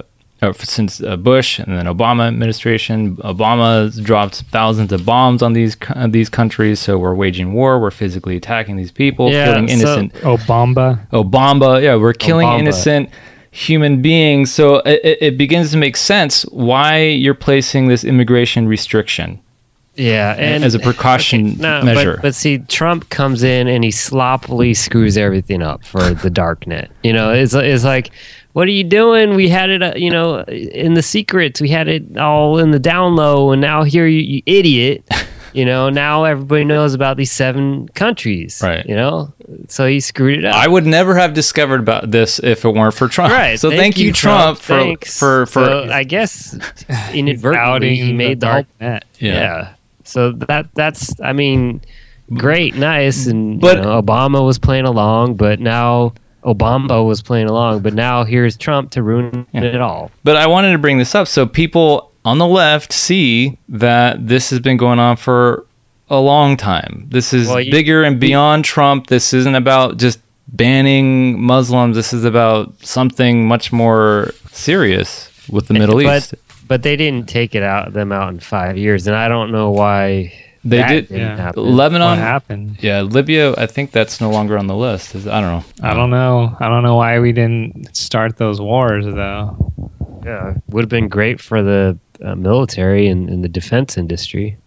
uh, since uh, Bush and then Obama administration. Obama dropped thousands of bombs on these co- uh, these countries, so we're waging war. We're physically attacking these people, Yeah, killing so- innocent. Obama. Obama, yeah, we're killing Obama. innocent human beings. So it, it- it begins to make sense why you're placing this immigration restriction. Yeah, and as a precaution no, measure. But, but see, Trump comes in and he sloppily screws everything up for the dark net. You know, it's it's like, what are you doing? We had it, uh, you know, in the secrets. We had it all in the down low, and now here you, you idiot. You know, now everybody knows about these seven countries. Right. You know, so he screwed it up. I would never have discovered about this if it weren't for Trump. Right. So thank, you, Trump, for Thanks. for for. So I guess inadvertently outing he made the, the whole dark net. yeah. Yeah. So that that's I mean, great, nice, and But- you know, Obama was playing along, but now Obama was playing along, but now here's Trump to ruin it all. But I wanted to bring this up so people on the left see that this has been going on for a long time. This is Well, you- bigger and beyond Trump. This isn't about just banning Muslims. This is about something much more serious with the Middle but, East. But they didn't take it out them out in five years, and I don't know why They that did- didn't Yeah. happen. Lebanon, What happened? yeah, Libya. I think that's no longer on the list. Is- I don't know. I don't know. I don't know why we didn't start those wars though. Yeah, would have been great for the uh, military and, and the defense industry.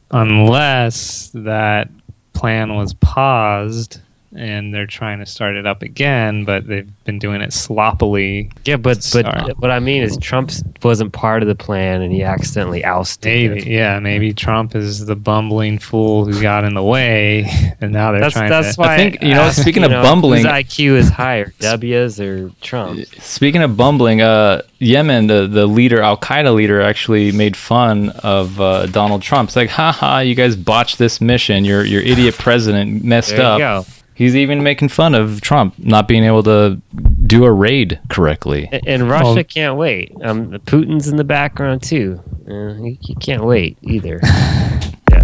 Unless that plan was paused and they're trying to start it up again, but they've been doing it sloppily. Yeah, but Sorry. but what I mean is Trump wasn't part of the plan, and he accidentally ousted. Maybe, it. yeah, maybe Trump is the bumbling fool who got in the way, and now they're That's trying that's to. why I think, you know, asked, speaking you of know, bumbling- whose I Q is higher, W's or Trump? Speaking of bumbling, uh, Yemen, the, the leader, Al Qaeda leader, actually made fun of uh, Donald Trump. It's like, haha, you guys botched this mission. Your your idiot president messed There you up. go. He's even making fun of Trump not being able to do a raid correctly. And, and Russia Well- can't wait. Um, Putin's in the background too. Uh, he, he can't wait either. Yeah.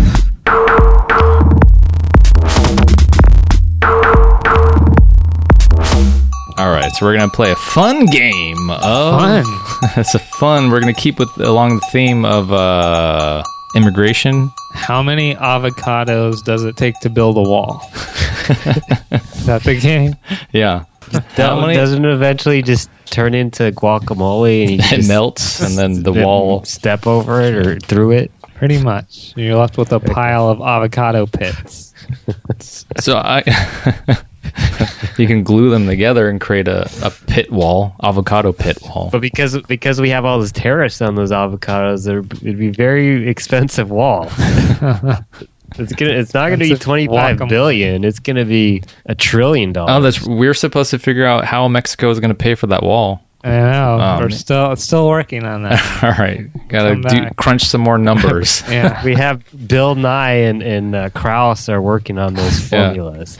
All right, so we're gonna play a fun game. Of, Fun. it's a fun. We're gonna keep with along the theme of uh, immigration. How many avocados does it take to build a wall? Is that the game? Yeah, That How many- doesn't it eventually just turn into guacamole and you it just melts, and then the step- wall. step over it or through it. Pretty much. You're left with a pile of avocado pits. So I, you can glue them together and create a, a pit wall, avocado pit wall. But because because we have all those tariffs on those avocados, they're- it'd be very expensive wall. It's gonna. It's not gonna be Expensive twenty five guacamole. billion. It's gonna be a trillion dollars. Oh, that's we're supposed to figure out how Mexico is going to pay for that wall. I know. Um, We're still still working on that. All right, gotta Come do, back. crunch some more numbers. Yeah. we have Bill Nye and and uh, Krause are working on those Yeah. formulas,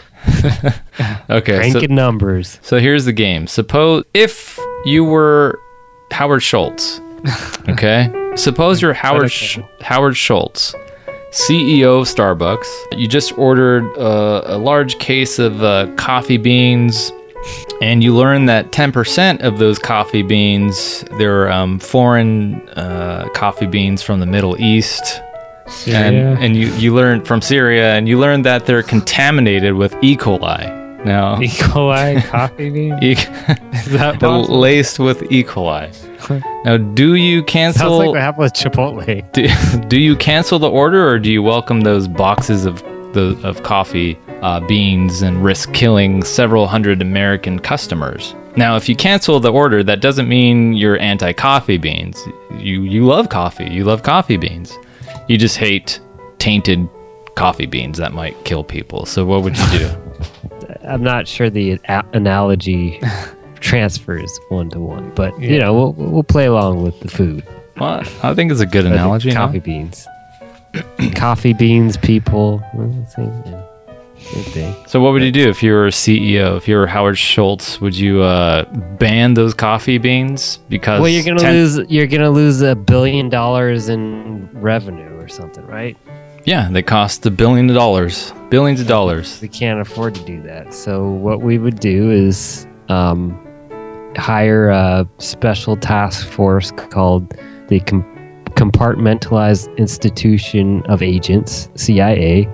Okay, so, cranking numbers. so here's the game. Suppose if you were Howard Schultz, okay? Suppose you're Howard Sch- Howard Schultz, C E O of Starbucks. You just ordered uh, a large case of uh, coffee beans, and you learn that ten percent of those coffee beans, they're um, foreign uh, coffee beans from the Middle East. Syria. And, and you, you learn from Syria, and you learn that they're contaminated with E. coli. Now, E. coli coffee bean? E- Is that possible? laced with E. coli. Now, do you Sounds cancel? like what happened with Chipotle. do, do you cancel the order, or do you welcome those boxes of the of coffee uh, beans and risk killing several hundred American customers? Now, if you cancel the order, that doesn't mean you're anti-coffee beans. You you love coffee. You love coffee beans. You just hate tainted coffee beans that might kill people. So, what would you do? I'm not sure the a- analogy transfers one to one, but you Yeah. know we'll we'll play along with the food. Well, I think it's a good Or the analogy. no? Coffee beans, coffee beans, people. well, Same, yeah, same thing. So what would you do if you were a C E O? If you were Howard Schultz, would you uh, ban those coffee beans because? Well, you're gonna ten- lose. You're gonna lose a billion dollars in revenue or something, right? Yeah, they cost a billion dollars, billions of dollars. We can't afford to do that. So what we would do is um, hire a special task force called the Com- Compartmentalized Institution of Agents, C I A,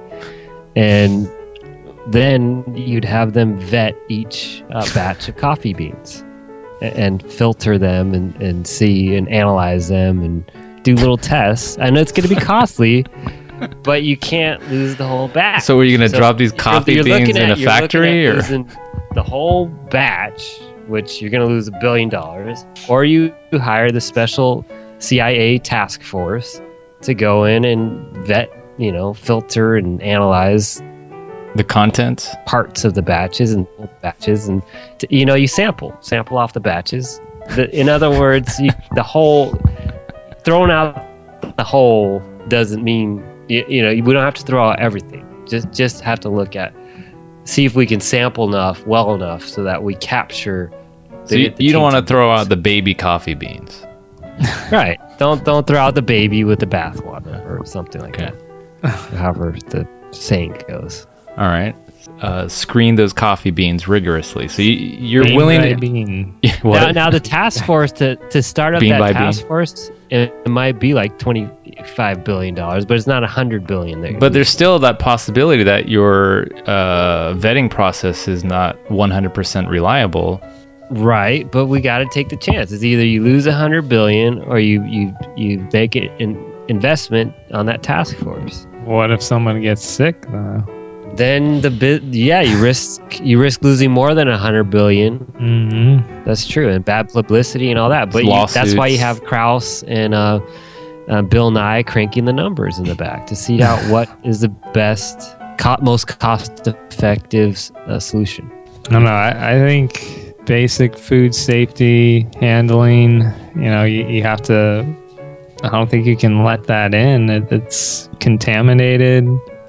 and then you'd have them vet each uh, batch of coffee beans and, and filter them and, and see and analyze them and do little tests. I know it's going to be costly, but you can't lose the whole batch. So are you going to So drop these you're- coffee you're beans looking in at- a you're looking factory, at or losing the whole batch, which you're going to lose a billion dollars, or you hire the special C I A task force to go in and vet, you know, filter and analyze the contents? parts of the batches and batches, and t- you know, you sample sample off the batches. The, in other words, you, the whole throwing out the whole doesn't mean you, you know we don't have to throw out everything. Just just have to look at see if we can sample enough well enough so that we capture. So you, you don't want to throw out the baby coffee beans. Right. Don't don't throw out the baby with the bathwater or something like Okay. that. However the saying goes. All right. Uh, screen those coffee beans rigorously. So you, you're Bean willing by to. bean. Yeah, what? Now, now the task force to, to start up Bean by that task bean. force, it, it might be like twenty-five billion dollars, but it's not one hundred billion dollars. But there's still that possibility that your uh, vetting process is not one hundred percent reliable. right, but we got to take the chance. It's either you lose one hundred billion dollars or you you you make it an investment on that task force. What if someone gets sick though? Then the bit, yeah, you risk you risk losing more than one hundred billion dollars. Mm-hmm. That's true, and bad publicity and all that. But you, that's why you Lawsuits. have Krauss and uh, uh, Bill Nye cranking the numbers in the back to seed out what is the best, co- most cost-effective uh, solution. No, no. I, I think basic food safety handling. You know, you, you have to. I don't think you can let that in. It, it's contaminated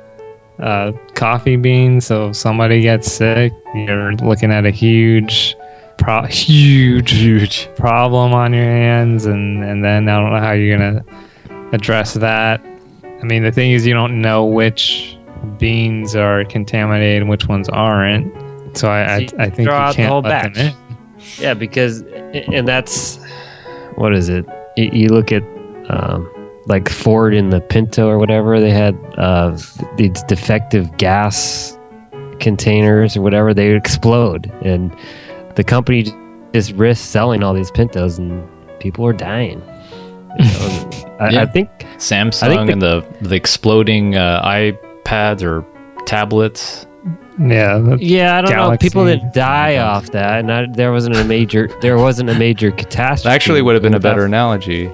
uh, coffee beans. So if somebody gets sick, you're looking at a huge, pro- huge, huge problem on your hands, and and then I don't know how you're gonna address that. I mean, the thing is, you don't know which beans are contaminated and which ones aren't. So I, I, So you I think throw you out the can't whole let batch. them Yeah, because and that's what is it? You, you look at um, like Ford and the Pinto or whatever. They had uh, these defective gas containers or whatever. They would explode, and the company just risked selling all these Pintos, and people were dying. You know, I, Yeah. I think Samsung I think the- and the the exploding uh, iPads or tablets. in. Yeah. that- Yeah, I don't know. Galaxy. People didn't die off that, and I, there wasn't a major there wasn't a major catastrophe. That actually would have been a better Without- analogy.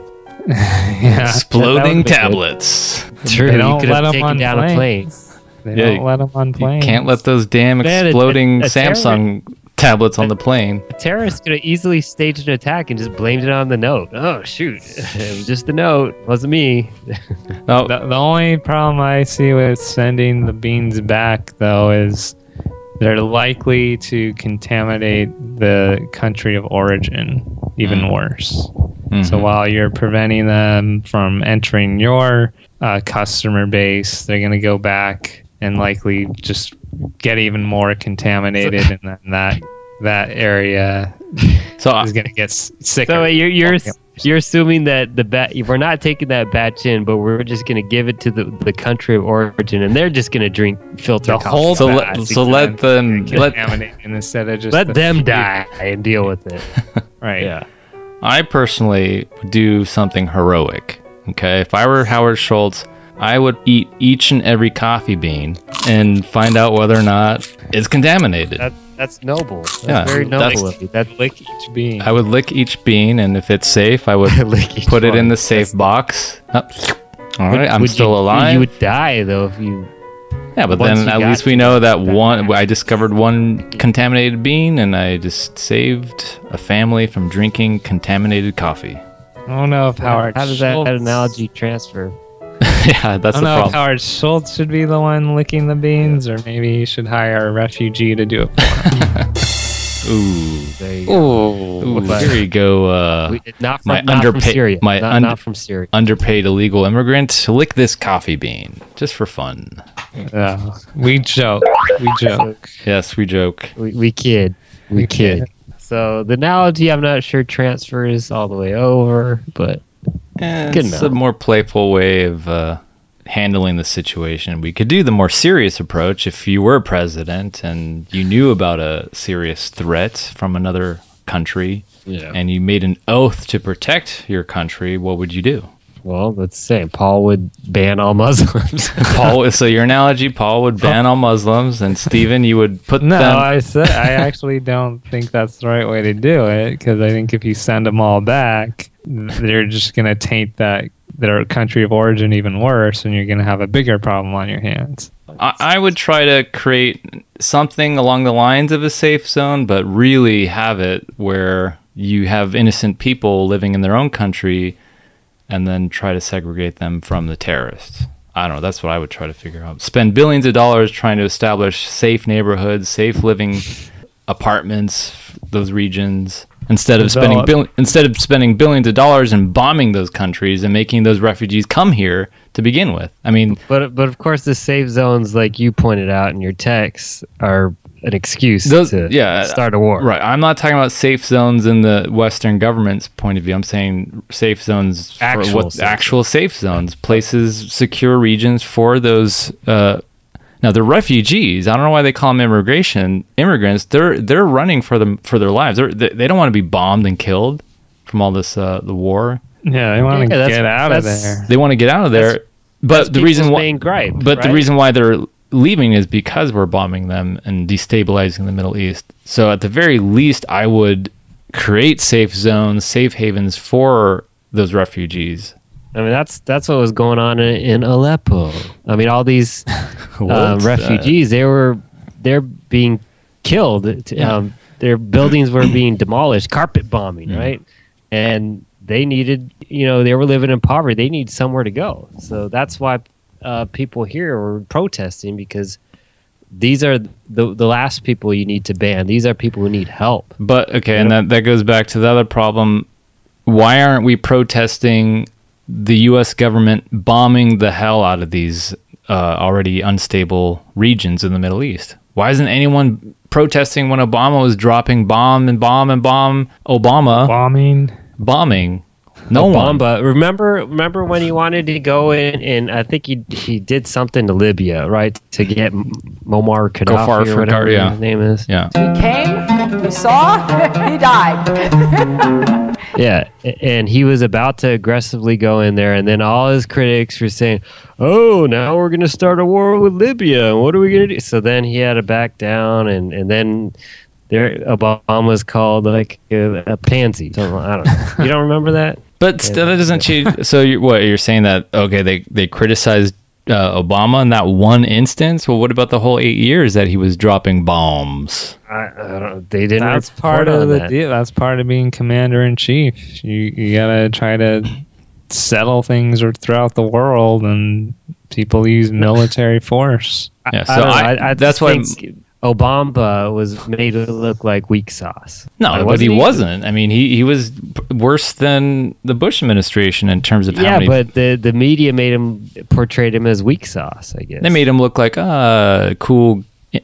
yeah. Exploding been good. tablets. True, They you don't could let have 'em taken on down a plane. planes. They Yeah, don't let them on You planes. can't let those damn Man, a- exploding a- a terror- Samsung tablets on the plane. A terrorist could have easily staged an attack and just blamed it on the note. Oh shoot, it was just the note, wasn't me. No, The, the only problem I see with sending the beans back, though, is they're likely to contaminate the country of origin even Mm. worse. Mhm. So while you're preventing them from entering your uh, customer base, they're going to go back and likely just get even more contaminated, and then that that area so I- is going to get s- sicker. So you're you're Yeah. you're assuming that the bat we're not taking that batch in, but we're just going to give it to the, the country of origin, and they're just going to drink filter The coffee. whole so batch let so let them let contaminate instead of just Let the them few. die and deal with it. Right. Yeah. I personally would do something heroic. Okay, if I were Howard Schultz, I would eat each and every coffee bean and find out whether or not it's contaminated. That that's noble. That's Yeah, very that's- noble of you. That Lick each bean. I would lick each bean, and if it's safe, I would Lick each put it in one. the safe box. Oh, all right, I'm Would still you, alive. You would die though if you. Yeah, but Once then you at got least we to know that- that that one. batch. I discovered one contaminated bean, and I just saved a family from drinking contaminated coffee. I don't know if Howard How does that, Schultz, that analogy transfer? Yeah, I that's don't the know if problem. Howard Schultz should be the one licking the beans, or maybe he should hire a refugee to do it for him. Ooh, There you go. ooh, here we go. Uh, We, not from, my not from underpa- Syria. my not, und- not from Syria. underpaid illegal immigrant, lick this coffee bean just for fun. Yeah. We joke. We joke. Yes, we joke. We, we kid. We kid. So the analogy, I'm not sure transfers all the way over, but Eh, good it's enough. a more playful way of uh, handling the situation. We could do the more serious approach if you were president and you knew about a serious threat from another country Yeah. and you made an oath to protect your country. What would you do? Well, let's say Paul would ban all Muslims. Paul, so your analogy, Paul would ban all Muslims, and Stephen, you would put No, them. I said I actually don't think that's the right way to do it, because I think if you send them all back, they're just going to taint that their country of origin even worse, and you're going to have a bigger problem on your hands. I, I would try to create something along the lines of a safe zone, but really have it where you have innocent people living in their own country, and then try to segregate them from the terrorists. I don't know. That's what I would try to figure out. Spend billions of dollars trying to establish safe neighborhoods, safe living apartments, those regions, instead of spending bil- instead of spending billions of dollars and bombing those countries and making those refugees come here to begin with. I mean, But but of course, the safe zones, like you pointed out in your text, are an excuse those to yeah, start a war. Right. I'm not talking about safe zones in the Western government's point of view. I'm saying safe zones for Actual what safe actual safe zones, places, secure regions for those. Uh, now they're refugees. I don't know why they call them immigration immigrants. They're they're running for them for their lives. They're, they they don't want to be bombed and killed from all this uh, the war. Yeah, they want to Yeah, that's- get out of that's- there. They want to get out of there. That's- but That's the reason people's why main gripe, But the right? reason why they're leaving is because we're bombing them and destabilizing the Middle East. So at the very least, I would create safe zones, safe havens for those refugees. I mean, that's that's what was going on in, in Aleppo. I mean, all these What? uh, refugees, they were they're being killed. To, Yeah. um, their buildings were being demolished, carpet bombing, Yeah. right? And they needed, you know, they were living in poverty. They need somewhere to go. So that's why uh, people here were protesting, because these are the the last people you need to ban. These are people who need help. But okay, and that, that goes back to the other problem. Why aren't we protesting the U S government bombing the hell out of these uh, already unstable regions in the Middle East? Why isn't anyone protesting when Obama was dropping bomb and bomb and bomb Obama Bombing. bombing? No one. Obama, remember remember when he wanted to go in, and I think he he did something to Libya, right, to get M- Muammar Gaddafi far or for whatever Gar- yeah. his name is. Yeah. We came, we saw, he died. Yeah, a- and he was about to aggressively go in there, and then all his critics were saying, "Oh, now we're going to start a war with Libya. What are we going to do?" So then he had to back down, and and then there Obama's called like a, a pansy. So, I don't know. You don't remember that? But still, that doesn't change. So, you what you're saying that okay, they they criticized uh, Obama in that one instance. Well, what about the whole eight years that he was dropping bombs? I, I don't. They didn't. That's report part of on the that. deal. That's part of being commander in chief. You you gotta try to settle things or throughout the world, and people use military force. Yeah, so I, don't know. I, I, I that's just why. think Obama was made to look like weak sauce. No, Like, but he wasn't wasn't. I mean, he, he was p- worse than the Bush administration in terms of how Yeah, many. but the the media made him portrayed him as weak sauce. I guess they made him look like a cool,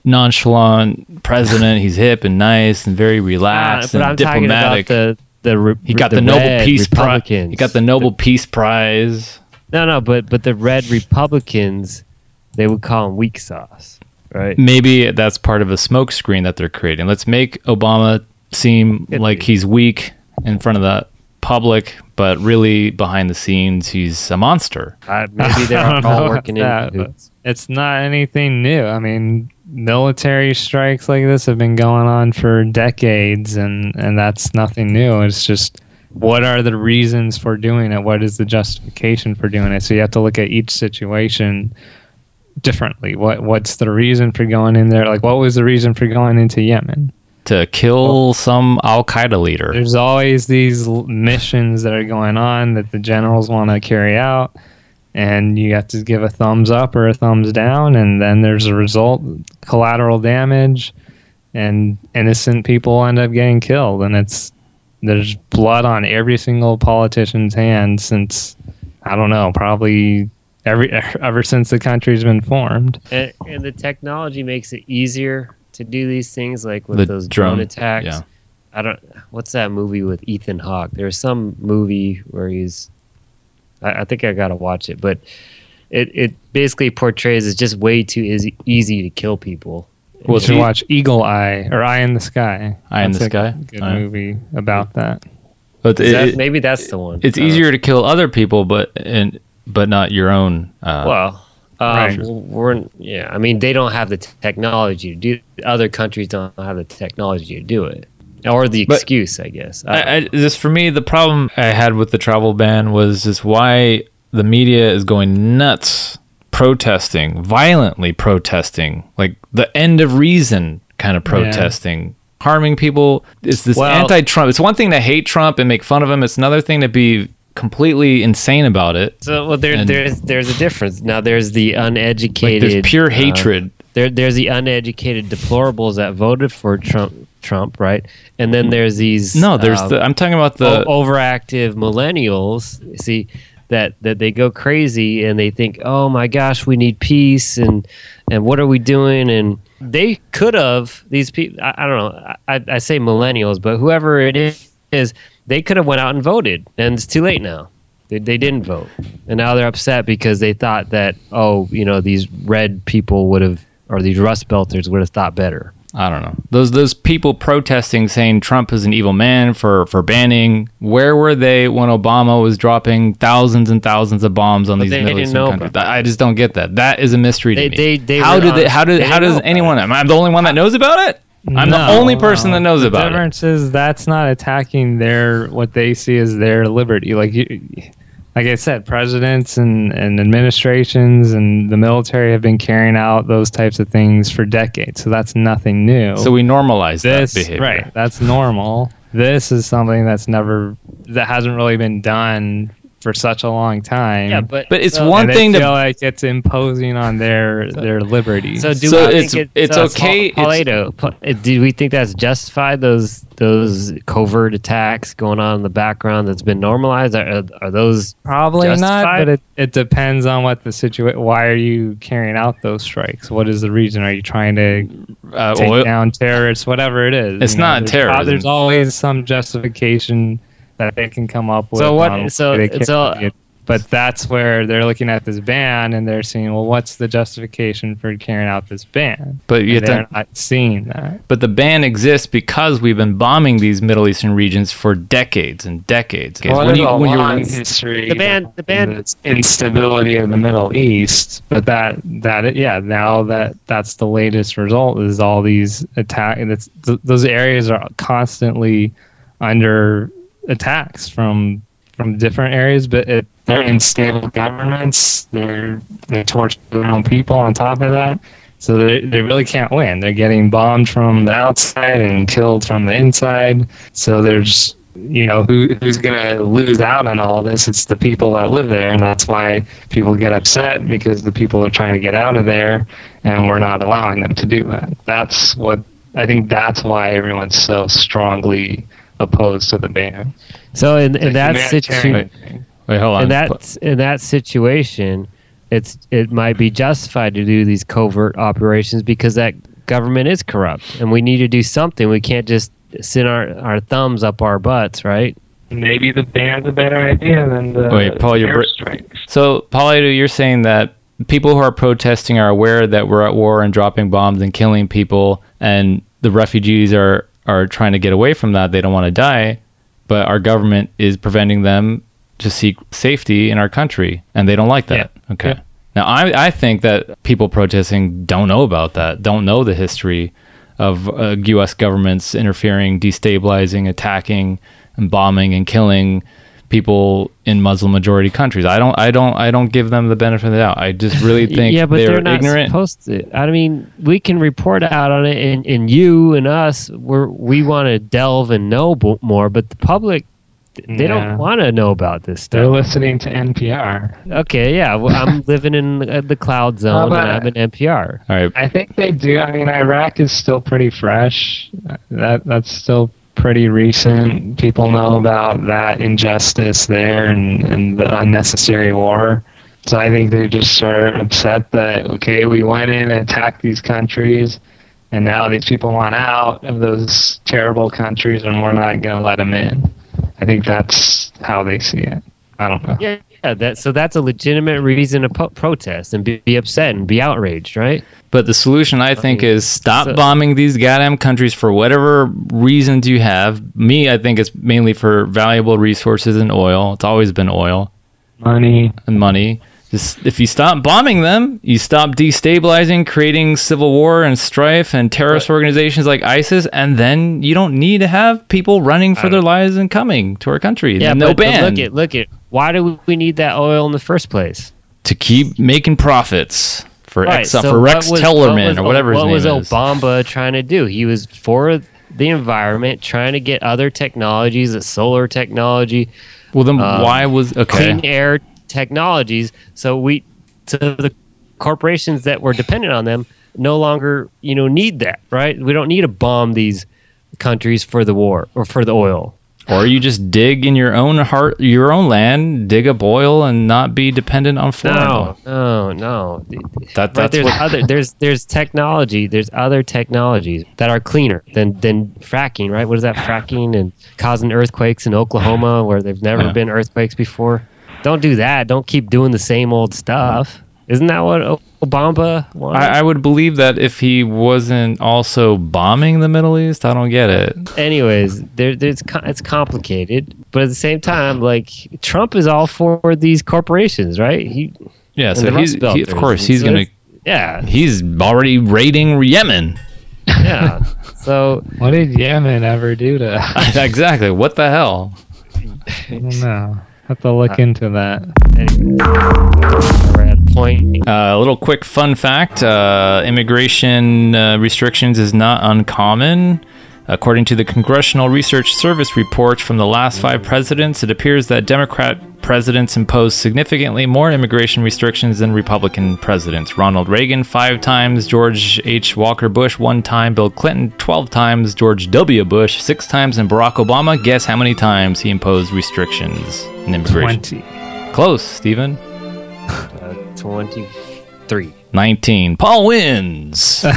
nonchalant president. He's hip and nice and very Ah, relaxed but and I'm talking diplomatic. about the the re- he got the, Nobel red Peace Prize. Republicans. He got the Nobel Peace Prize. no no, but but the red Republicans, they would call him weak sauce, right? Maybe that's part of a smokescreen that they're creating. Let's make Obama seem Could like be. he's weak in front of the public, but really behind the scenes, he's a monster. Uh, maybe they're I don't all know working in about that, cahoots. but it's not anything new. I mean, military strikes like this have been going on for decades, and, and that's nothing new. It's just, what are the reasons for doing it? What is the justification for doing it? So you have to look at each situation differently. What What's the reason for going in there? Like, what was the reason for going into Yemen? To kill some Al Qaeda leader. There's always these l- missions that are going on that the generals want to carry out, and you have to give a thumbs up or a thumbs down, and then there's a result, collateral damage, and innocent people end up getting killed, and it's there's blood on every single politician's hand since, I don't know, probably every ever since the country's been formed. And, and the technology makes it easier to do these things, like with The those drone, drone attacks. yeah. I don't. What's that movie with Ethan Hawke? There's some movie where he's. I, I think I gotta watch it, but it it basically portrays it's just way too easy easy to kill people. Well, to watch Eagle Eye or Eye in the Sky. Eye in That's the a Sky? Good Eye. movie about that. But Is it, that- it- maybe that's the one. it's I don't easier to kill other people, but and but not your own. Uh, Well, um, Right. we're yeah. I mean, they don't have the t- technology to do. Other countries don't have the technology to do it, or the But- excuse, I guess. I, I, I, this for me, the problem I had with the travel ban was just why the media is going nuts, protesting, violently protesting, like the end of reason kind of protesting, harming people. It's this Well- anti-Trump. It's one thing to hate Trump and make fun of him. It's another thing to be completely insane about it. so well, there, And- there's there's a difference. Now there's the Like uneducated, there's pure uh, hatred. there there's the uneducated deplorables that voted for Trump. Trump, right? And then there's these No, there's um, the. I'm talking about the. o- overactive millennials. You see that that they go crazy and they think, oh my gosh, we need peace and and what are we doing? And they could have these people. I, I don't know. I, I say millennials, but whoever it is, is they could have went out and voted, and it's too late now. They, they didn't vote, and now they're upset because they thought that oh, you know, these red people would have, or these Rust Belters would have thought better. I don't know. Those those people protesting saying Trump is an evil man for, for banning. Where were they when Obama was dropping thousands and thousands of bombs on But these they Middle didn't Eastern know countries? about I just don't get that. That is a mystery They- to me. they- they how were did they? on- How did? they How didn't does know about anyone? it. Am I the only one that knows about it? I'm the No, only person no. that knows the about it. difference is that's not attacking their what they see as their liberty. Like you, like I said, presidents and, and administrations and the military have been carrying out those types of things for decades. So that's nothing new. So we normalize this that behavior. right. That's normal. This is something that's never that hasn't really been done for such a long time. Yeah, but But it's so- one and they thing to feel like it's imposing on their their liberties. So do So we it's- think it's so okay- Paul- Paulito, Pa- do we think that's justified? Those those covert attacks going on in the background that's been normalized. Are, are those Probably not, justified? but it, it depends on what the situation. Why are you carrying out those strikes? What is the reason? Are you trying to Uh, take oil- down terrorists? Whatever it is, It's you know, not there's, terrorism. There's always some justification that they can come up with. So what- on so- why they can't so- get- but that's where they're looking at this ban and they're seeing, well, what's the justification for carrying out this ban? But you And have they're to- not seeing that. But the ban exists because we've been bombing these Middle Eastern regions for decades and decades. Well, when there's you, a when long you're, history. The ban- the ban- in the instability of the Middle East, but that that yeah, now that that's the latest result is all these attack. That's th- those areas are constantly under attacks from from different areas, but it, they're unstable governments. They're they torture their own people on top of that. So they, they really can't win. They're getting bombed from the outside and killed from the inside. So there's, you know, who who's going to lose out on all this? It's the people that live there. And that's why people get upset, because the people are trying to get out of there and we're not allowing them to do that. That's what, I think that's why everyone's so strongly opposed to the ban. so in, in The that humanitarian situation? thing. wait, hold on. In that in that situation, it's it might be justified to do these covert operations because that government is corrupt, and we need to do something. We can't just sit our, our thumbs up our butts, right? Maybe the ban's a better idea than the Wait, Paul, you're airstrikes. So, Paulito, you're saying that people who are protesting are aware that we're at war and dropping bombs and killing people, and the refugees are, are trying to get away from that. They don't want to die, but our government is preventing them to seek safety in our country, and they don't like that. Okay. Yeah. Now, I, I think that people protesting don't know about that, don't know the history of uh, U S governments interfering, destabilizing, attacking, and bombing and killing people in Muslim majority countries. I don't I don't I don't give them the benefit of the doubt. I just really think yeah, but they're, they're, not ignorant. supposed to. I mean, we can report out on it, and, and you and us, we're, we want to delve and know b- more, but the public, they Yeah. don't want to know about this They're stuff. listening to N P R. Okay, yeah, well, I'm living in uh, the cloud zone, but- and I'm in N P R. All right. I think they do. I mean, Iraq is still pretty fresh. That that's still pretty recent. People know about that injustice there and, and the unnecessary war. So I think they just are upset that, okay, we went in and attacked these countries, And now these people want out of those terrible countries, and we're not going to let them in. I think that's how they see it. I don't know. Yeah, yeah. That so that's a legitimate reason to po- protest and be, be upset and be outraged, right? But the solution, I think, I mean, is stop so- bombing these goddamn countries for whatever reasons you have. Me, I think it's mainly for valuable resources and oil. It's always been oil Money. and money. Just, if you stop bombing them, you stop destabilizing, creating civil war and strife and terrorist organizations like ISIS, and then you don't need to have people running for their lives and coming to our country. Yeah, no but, but ban. look at look at why do we need that oil in the first place? To keep making profits for Right, Ex- so for Rex what was- Tellerman what was- or whatever his What name was is. Obama trying to do? He was for the environment, trying to get other technologies, the solar technology, Well, then um, why was okay? clean air technologies. So we, so the corporations that were dependent on them, no longer you know need that, right? We don't need to bomb these countries for the war or for the oil. Or you just dig in your own heart, your own land, dig up oil, and not be dependent on foreign oil. No, no, no. That, Right, that's there's what, other there's there's technology there's other technologies that are cleaner than than fracking, right? What is that fracking and causing earthquakes in Oklahoma where there've never Yeah. been earthquakes before? Don't do that. Don't keep doing the same old stuff. Isn't that what O- Obama wanted? I, I would believe that if he wasn't also bombing the Middle East, I don't get it. Anyways, there, there's co- it's complicated, but at the same time, like Trump is all for these corporations, right? He Yeah, and so the he's Rust Belt he, of areas. course he's So gonna it's- yeah, he's already raiding Yemen. yeah. So What did Yemen ever do to us? Exactly. What the hell? I don't know. Have to look into that. anyway, we're at a point. Uh, a little quick fun fact: uh, immigration uh, restrictions is not uncommon. According to the Congressional Research Service report from the last five presidents, it appears that Democrat presidents imposed significantly more immigration restrictions than Republican presidents. Ronald Reagan, five times, George H. Walker Bush, one time, Bill Clinton, twelve times, George W. Bush, six times, and Barack Obama, guess how many times he imposed restrictions in immigration? Twenty. Close, Stephen. Uh, twenty-three. nineteen. Paul wins.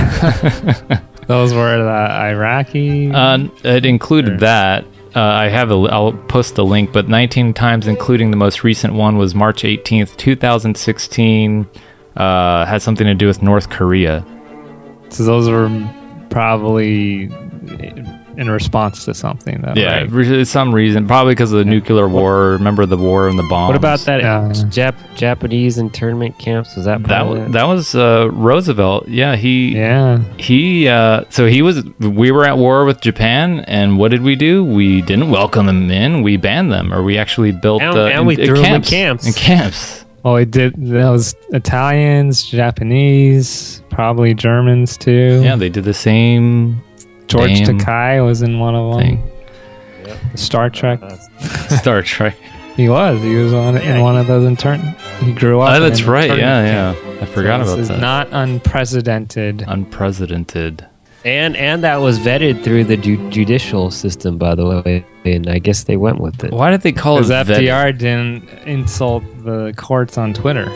Those were the Iraqi. Uh, it included that. Uh, I have a. I'll post the link, but nineteen times, including the most recent one, was March eighteenth, two thousand sixteen. Uh, had something to do with North Korea. So those were probably in response to something, though. Yeah, right? for some reason, probably because of the nuclear war. Remember the war and the bombs. What about that Yeah. Jap- Japanese internment camps? Was that That part was, of that was uh, Roosevelt. Yeah, he Yeah. he. Uh, so he was. We were at war with Japan, and what did we do? We didn't welcome them in. We banned them, or we actually built. And- uh, and we in- threw 'em in camps. camps. In camps. Well, we did. That was Italians, Japanese, probably Germans too. Yeah, they did the same George damn Takei was in one of them. thing. Star Trek. Star Trek. He was. He was on in one of those intern. He grew up. Oh, that's in an right. internment Yeah, camp. yeah. I forgot So about this is that. not unprecedented. Unprecedented. And and that was vetted through the ju- judicial system, by the way. And I guess they went with it. Why did they call it Because F vet- D R didn't insult the courts on Twitter.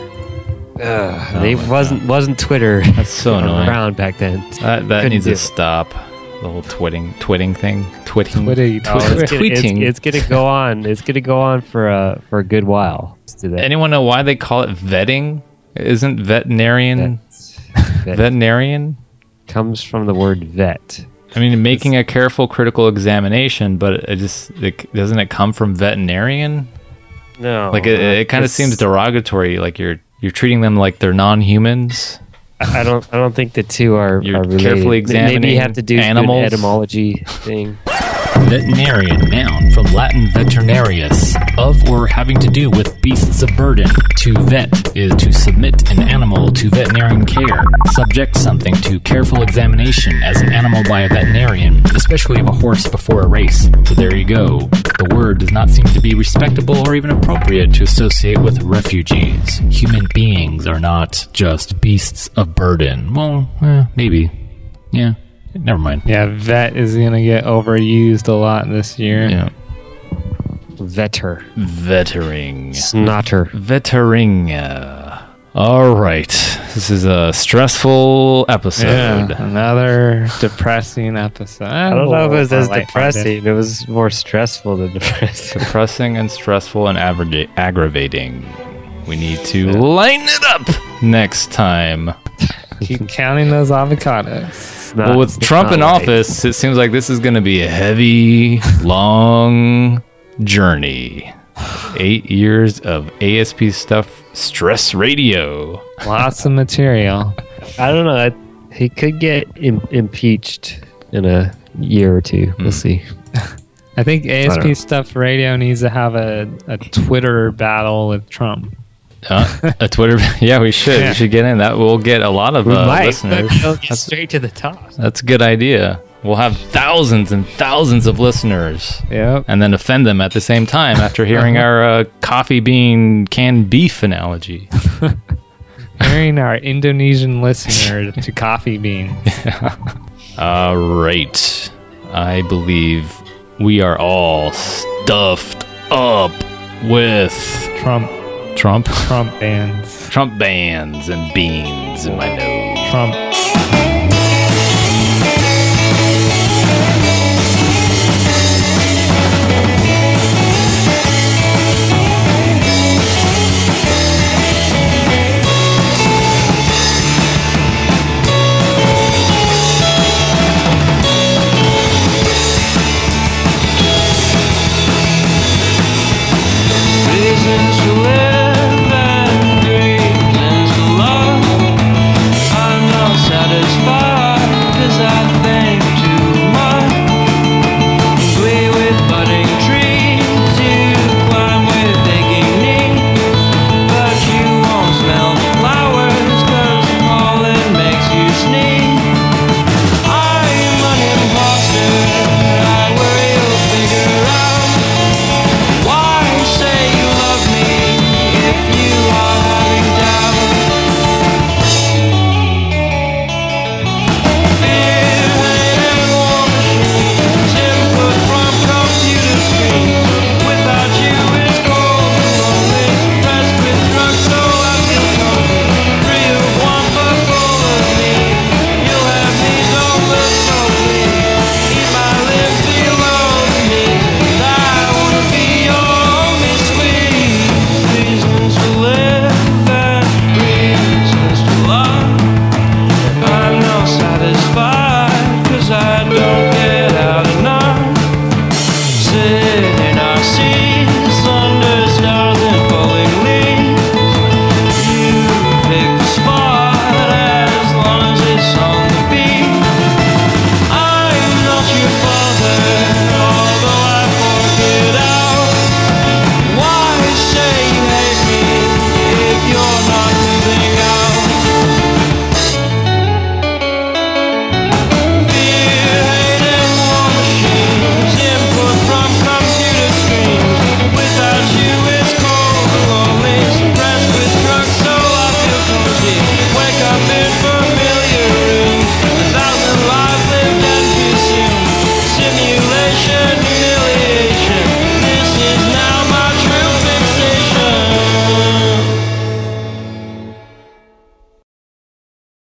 Ugh, they wasn't wasn't Twitter That's so annoying. around back then. That, that Couldn't needs do to it. stop. The whole twitting, twitting thing, twitting. Twitty, Oh, twitty. it's, gonna, it's, Tweeting. it's gonna go on. It's gonna go on for a for a good while. Let's do that. Anyone know why they call it vetting? Isn't veterinarian Vet veterinarian? comes from the word vet. I mean, making a careful, critical examination, but it just it, doesn't it come from veterinarian? No, Like it, it kind of it's- seems derogatory. Like you're you're treating them like they're non-humans. I I don't. I don't think the two are, You're are related. carefully Maybe you examining have to do an animals. etymology thing. Veterinarian, noun from Latin veterinarius, of or having to do with beasts of burden. To vet is to submit an animal to veterinarian care, subject something to careful examination as an animal by a veterinarian, especially of a horse before a race. So there you go. The word does not seem to be respectable or even appropriate to associate with refugees. Human beings are not just beasts of burden. Well, eh, maybe. Yeah. Never mind. Yeah, vet is gonna get overused a lot this year. Yeah. Vetter, Vettering. snotter. Vettering. Uh, all right. This is a stressful episode. Yeah, another depressing episode. I don't know if it was as Lighthearted. depressing. It was more stressful than depressing. Depressing and stressful and aggra- aggravating. We need to lighten it up next time. Keep counting those avocados. Not- Well, with it's Trump not in light. office, it seems like this is going to be a heavy, long journey. Eight years of A S P Stuff Stress Radio. Lots of material. I don't know. I, he could get Im- impeached in a year or two. We'll see. I think A S I P don't- Stuff Radio needs to have a, a Twitter battle with Trump. Uh, a Twitter. Yeah, we should. Yeah. We should get in that. We'll get a lot of We uh, might, listeners. but he'll get That's, straight to the top. that's a good idea. We'll have thousands and thousands of listeners. Yep. And then offend them at the same time after hearing our uh, coffee bean canned beef analogy. Hearing our Indonesian listener to coffee beans. All right. I believe we are all stuffed up with Trump. Trump. Trump bands. Trump bands and beans in my nose. Trump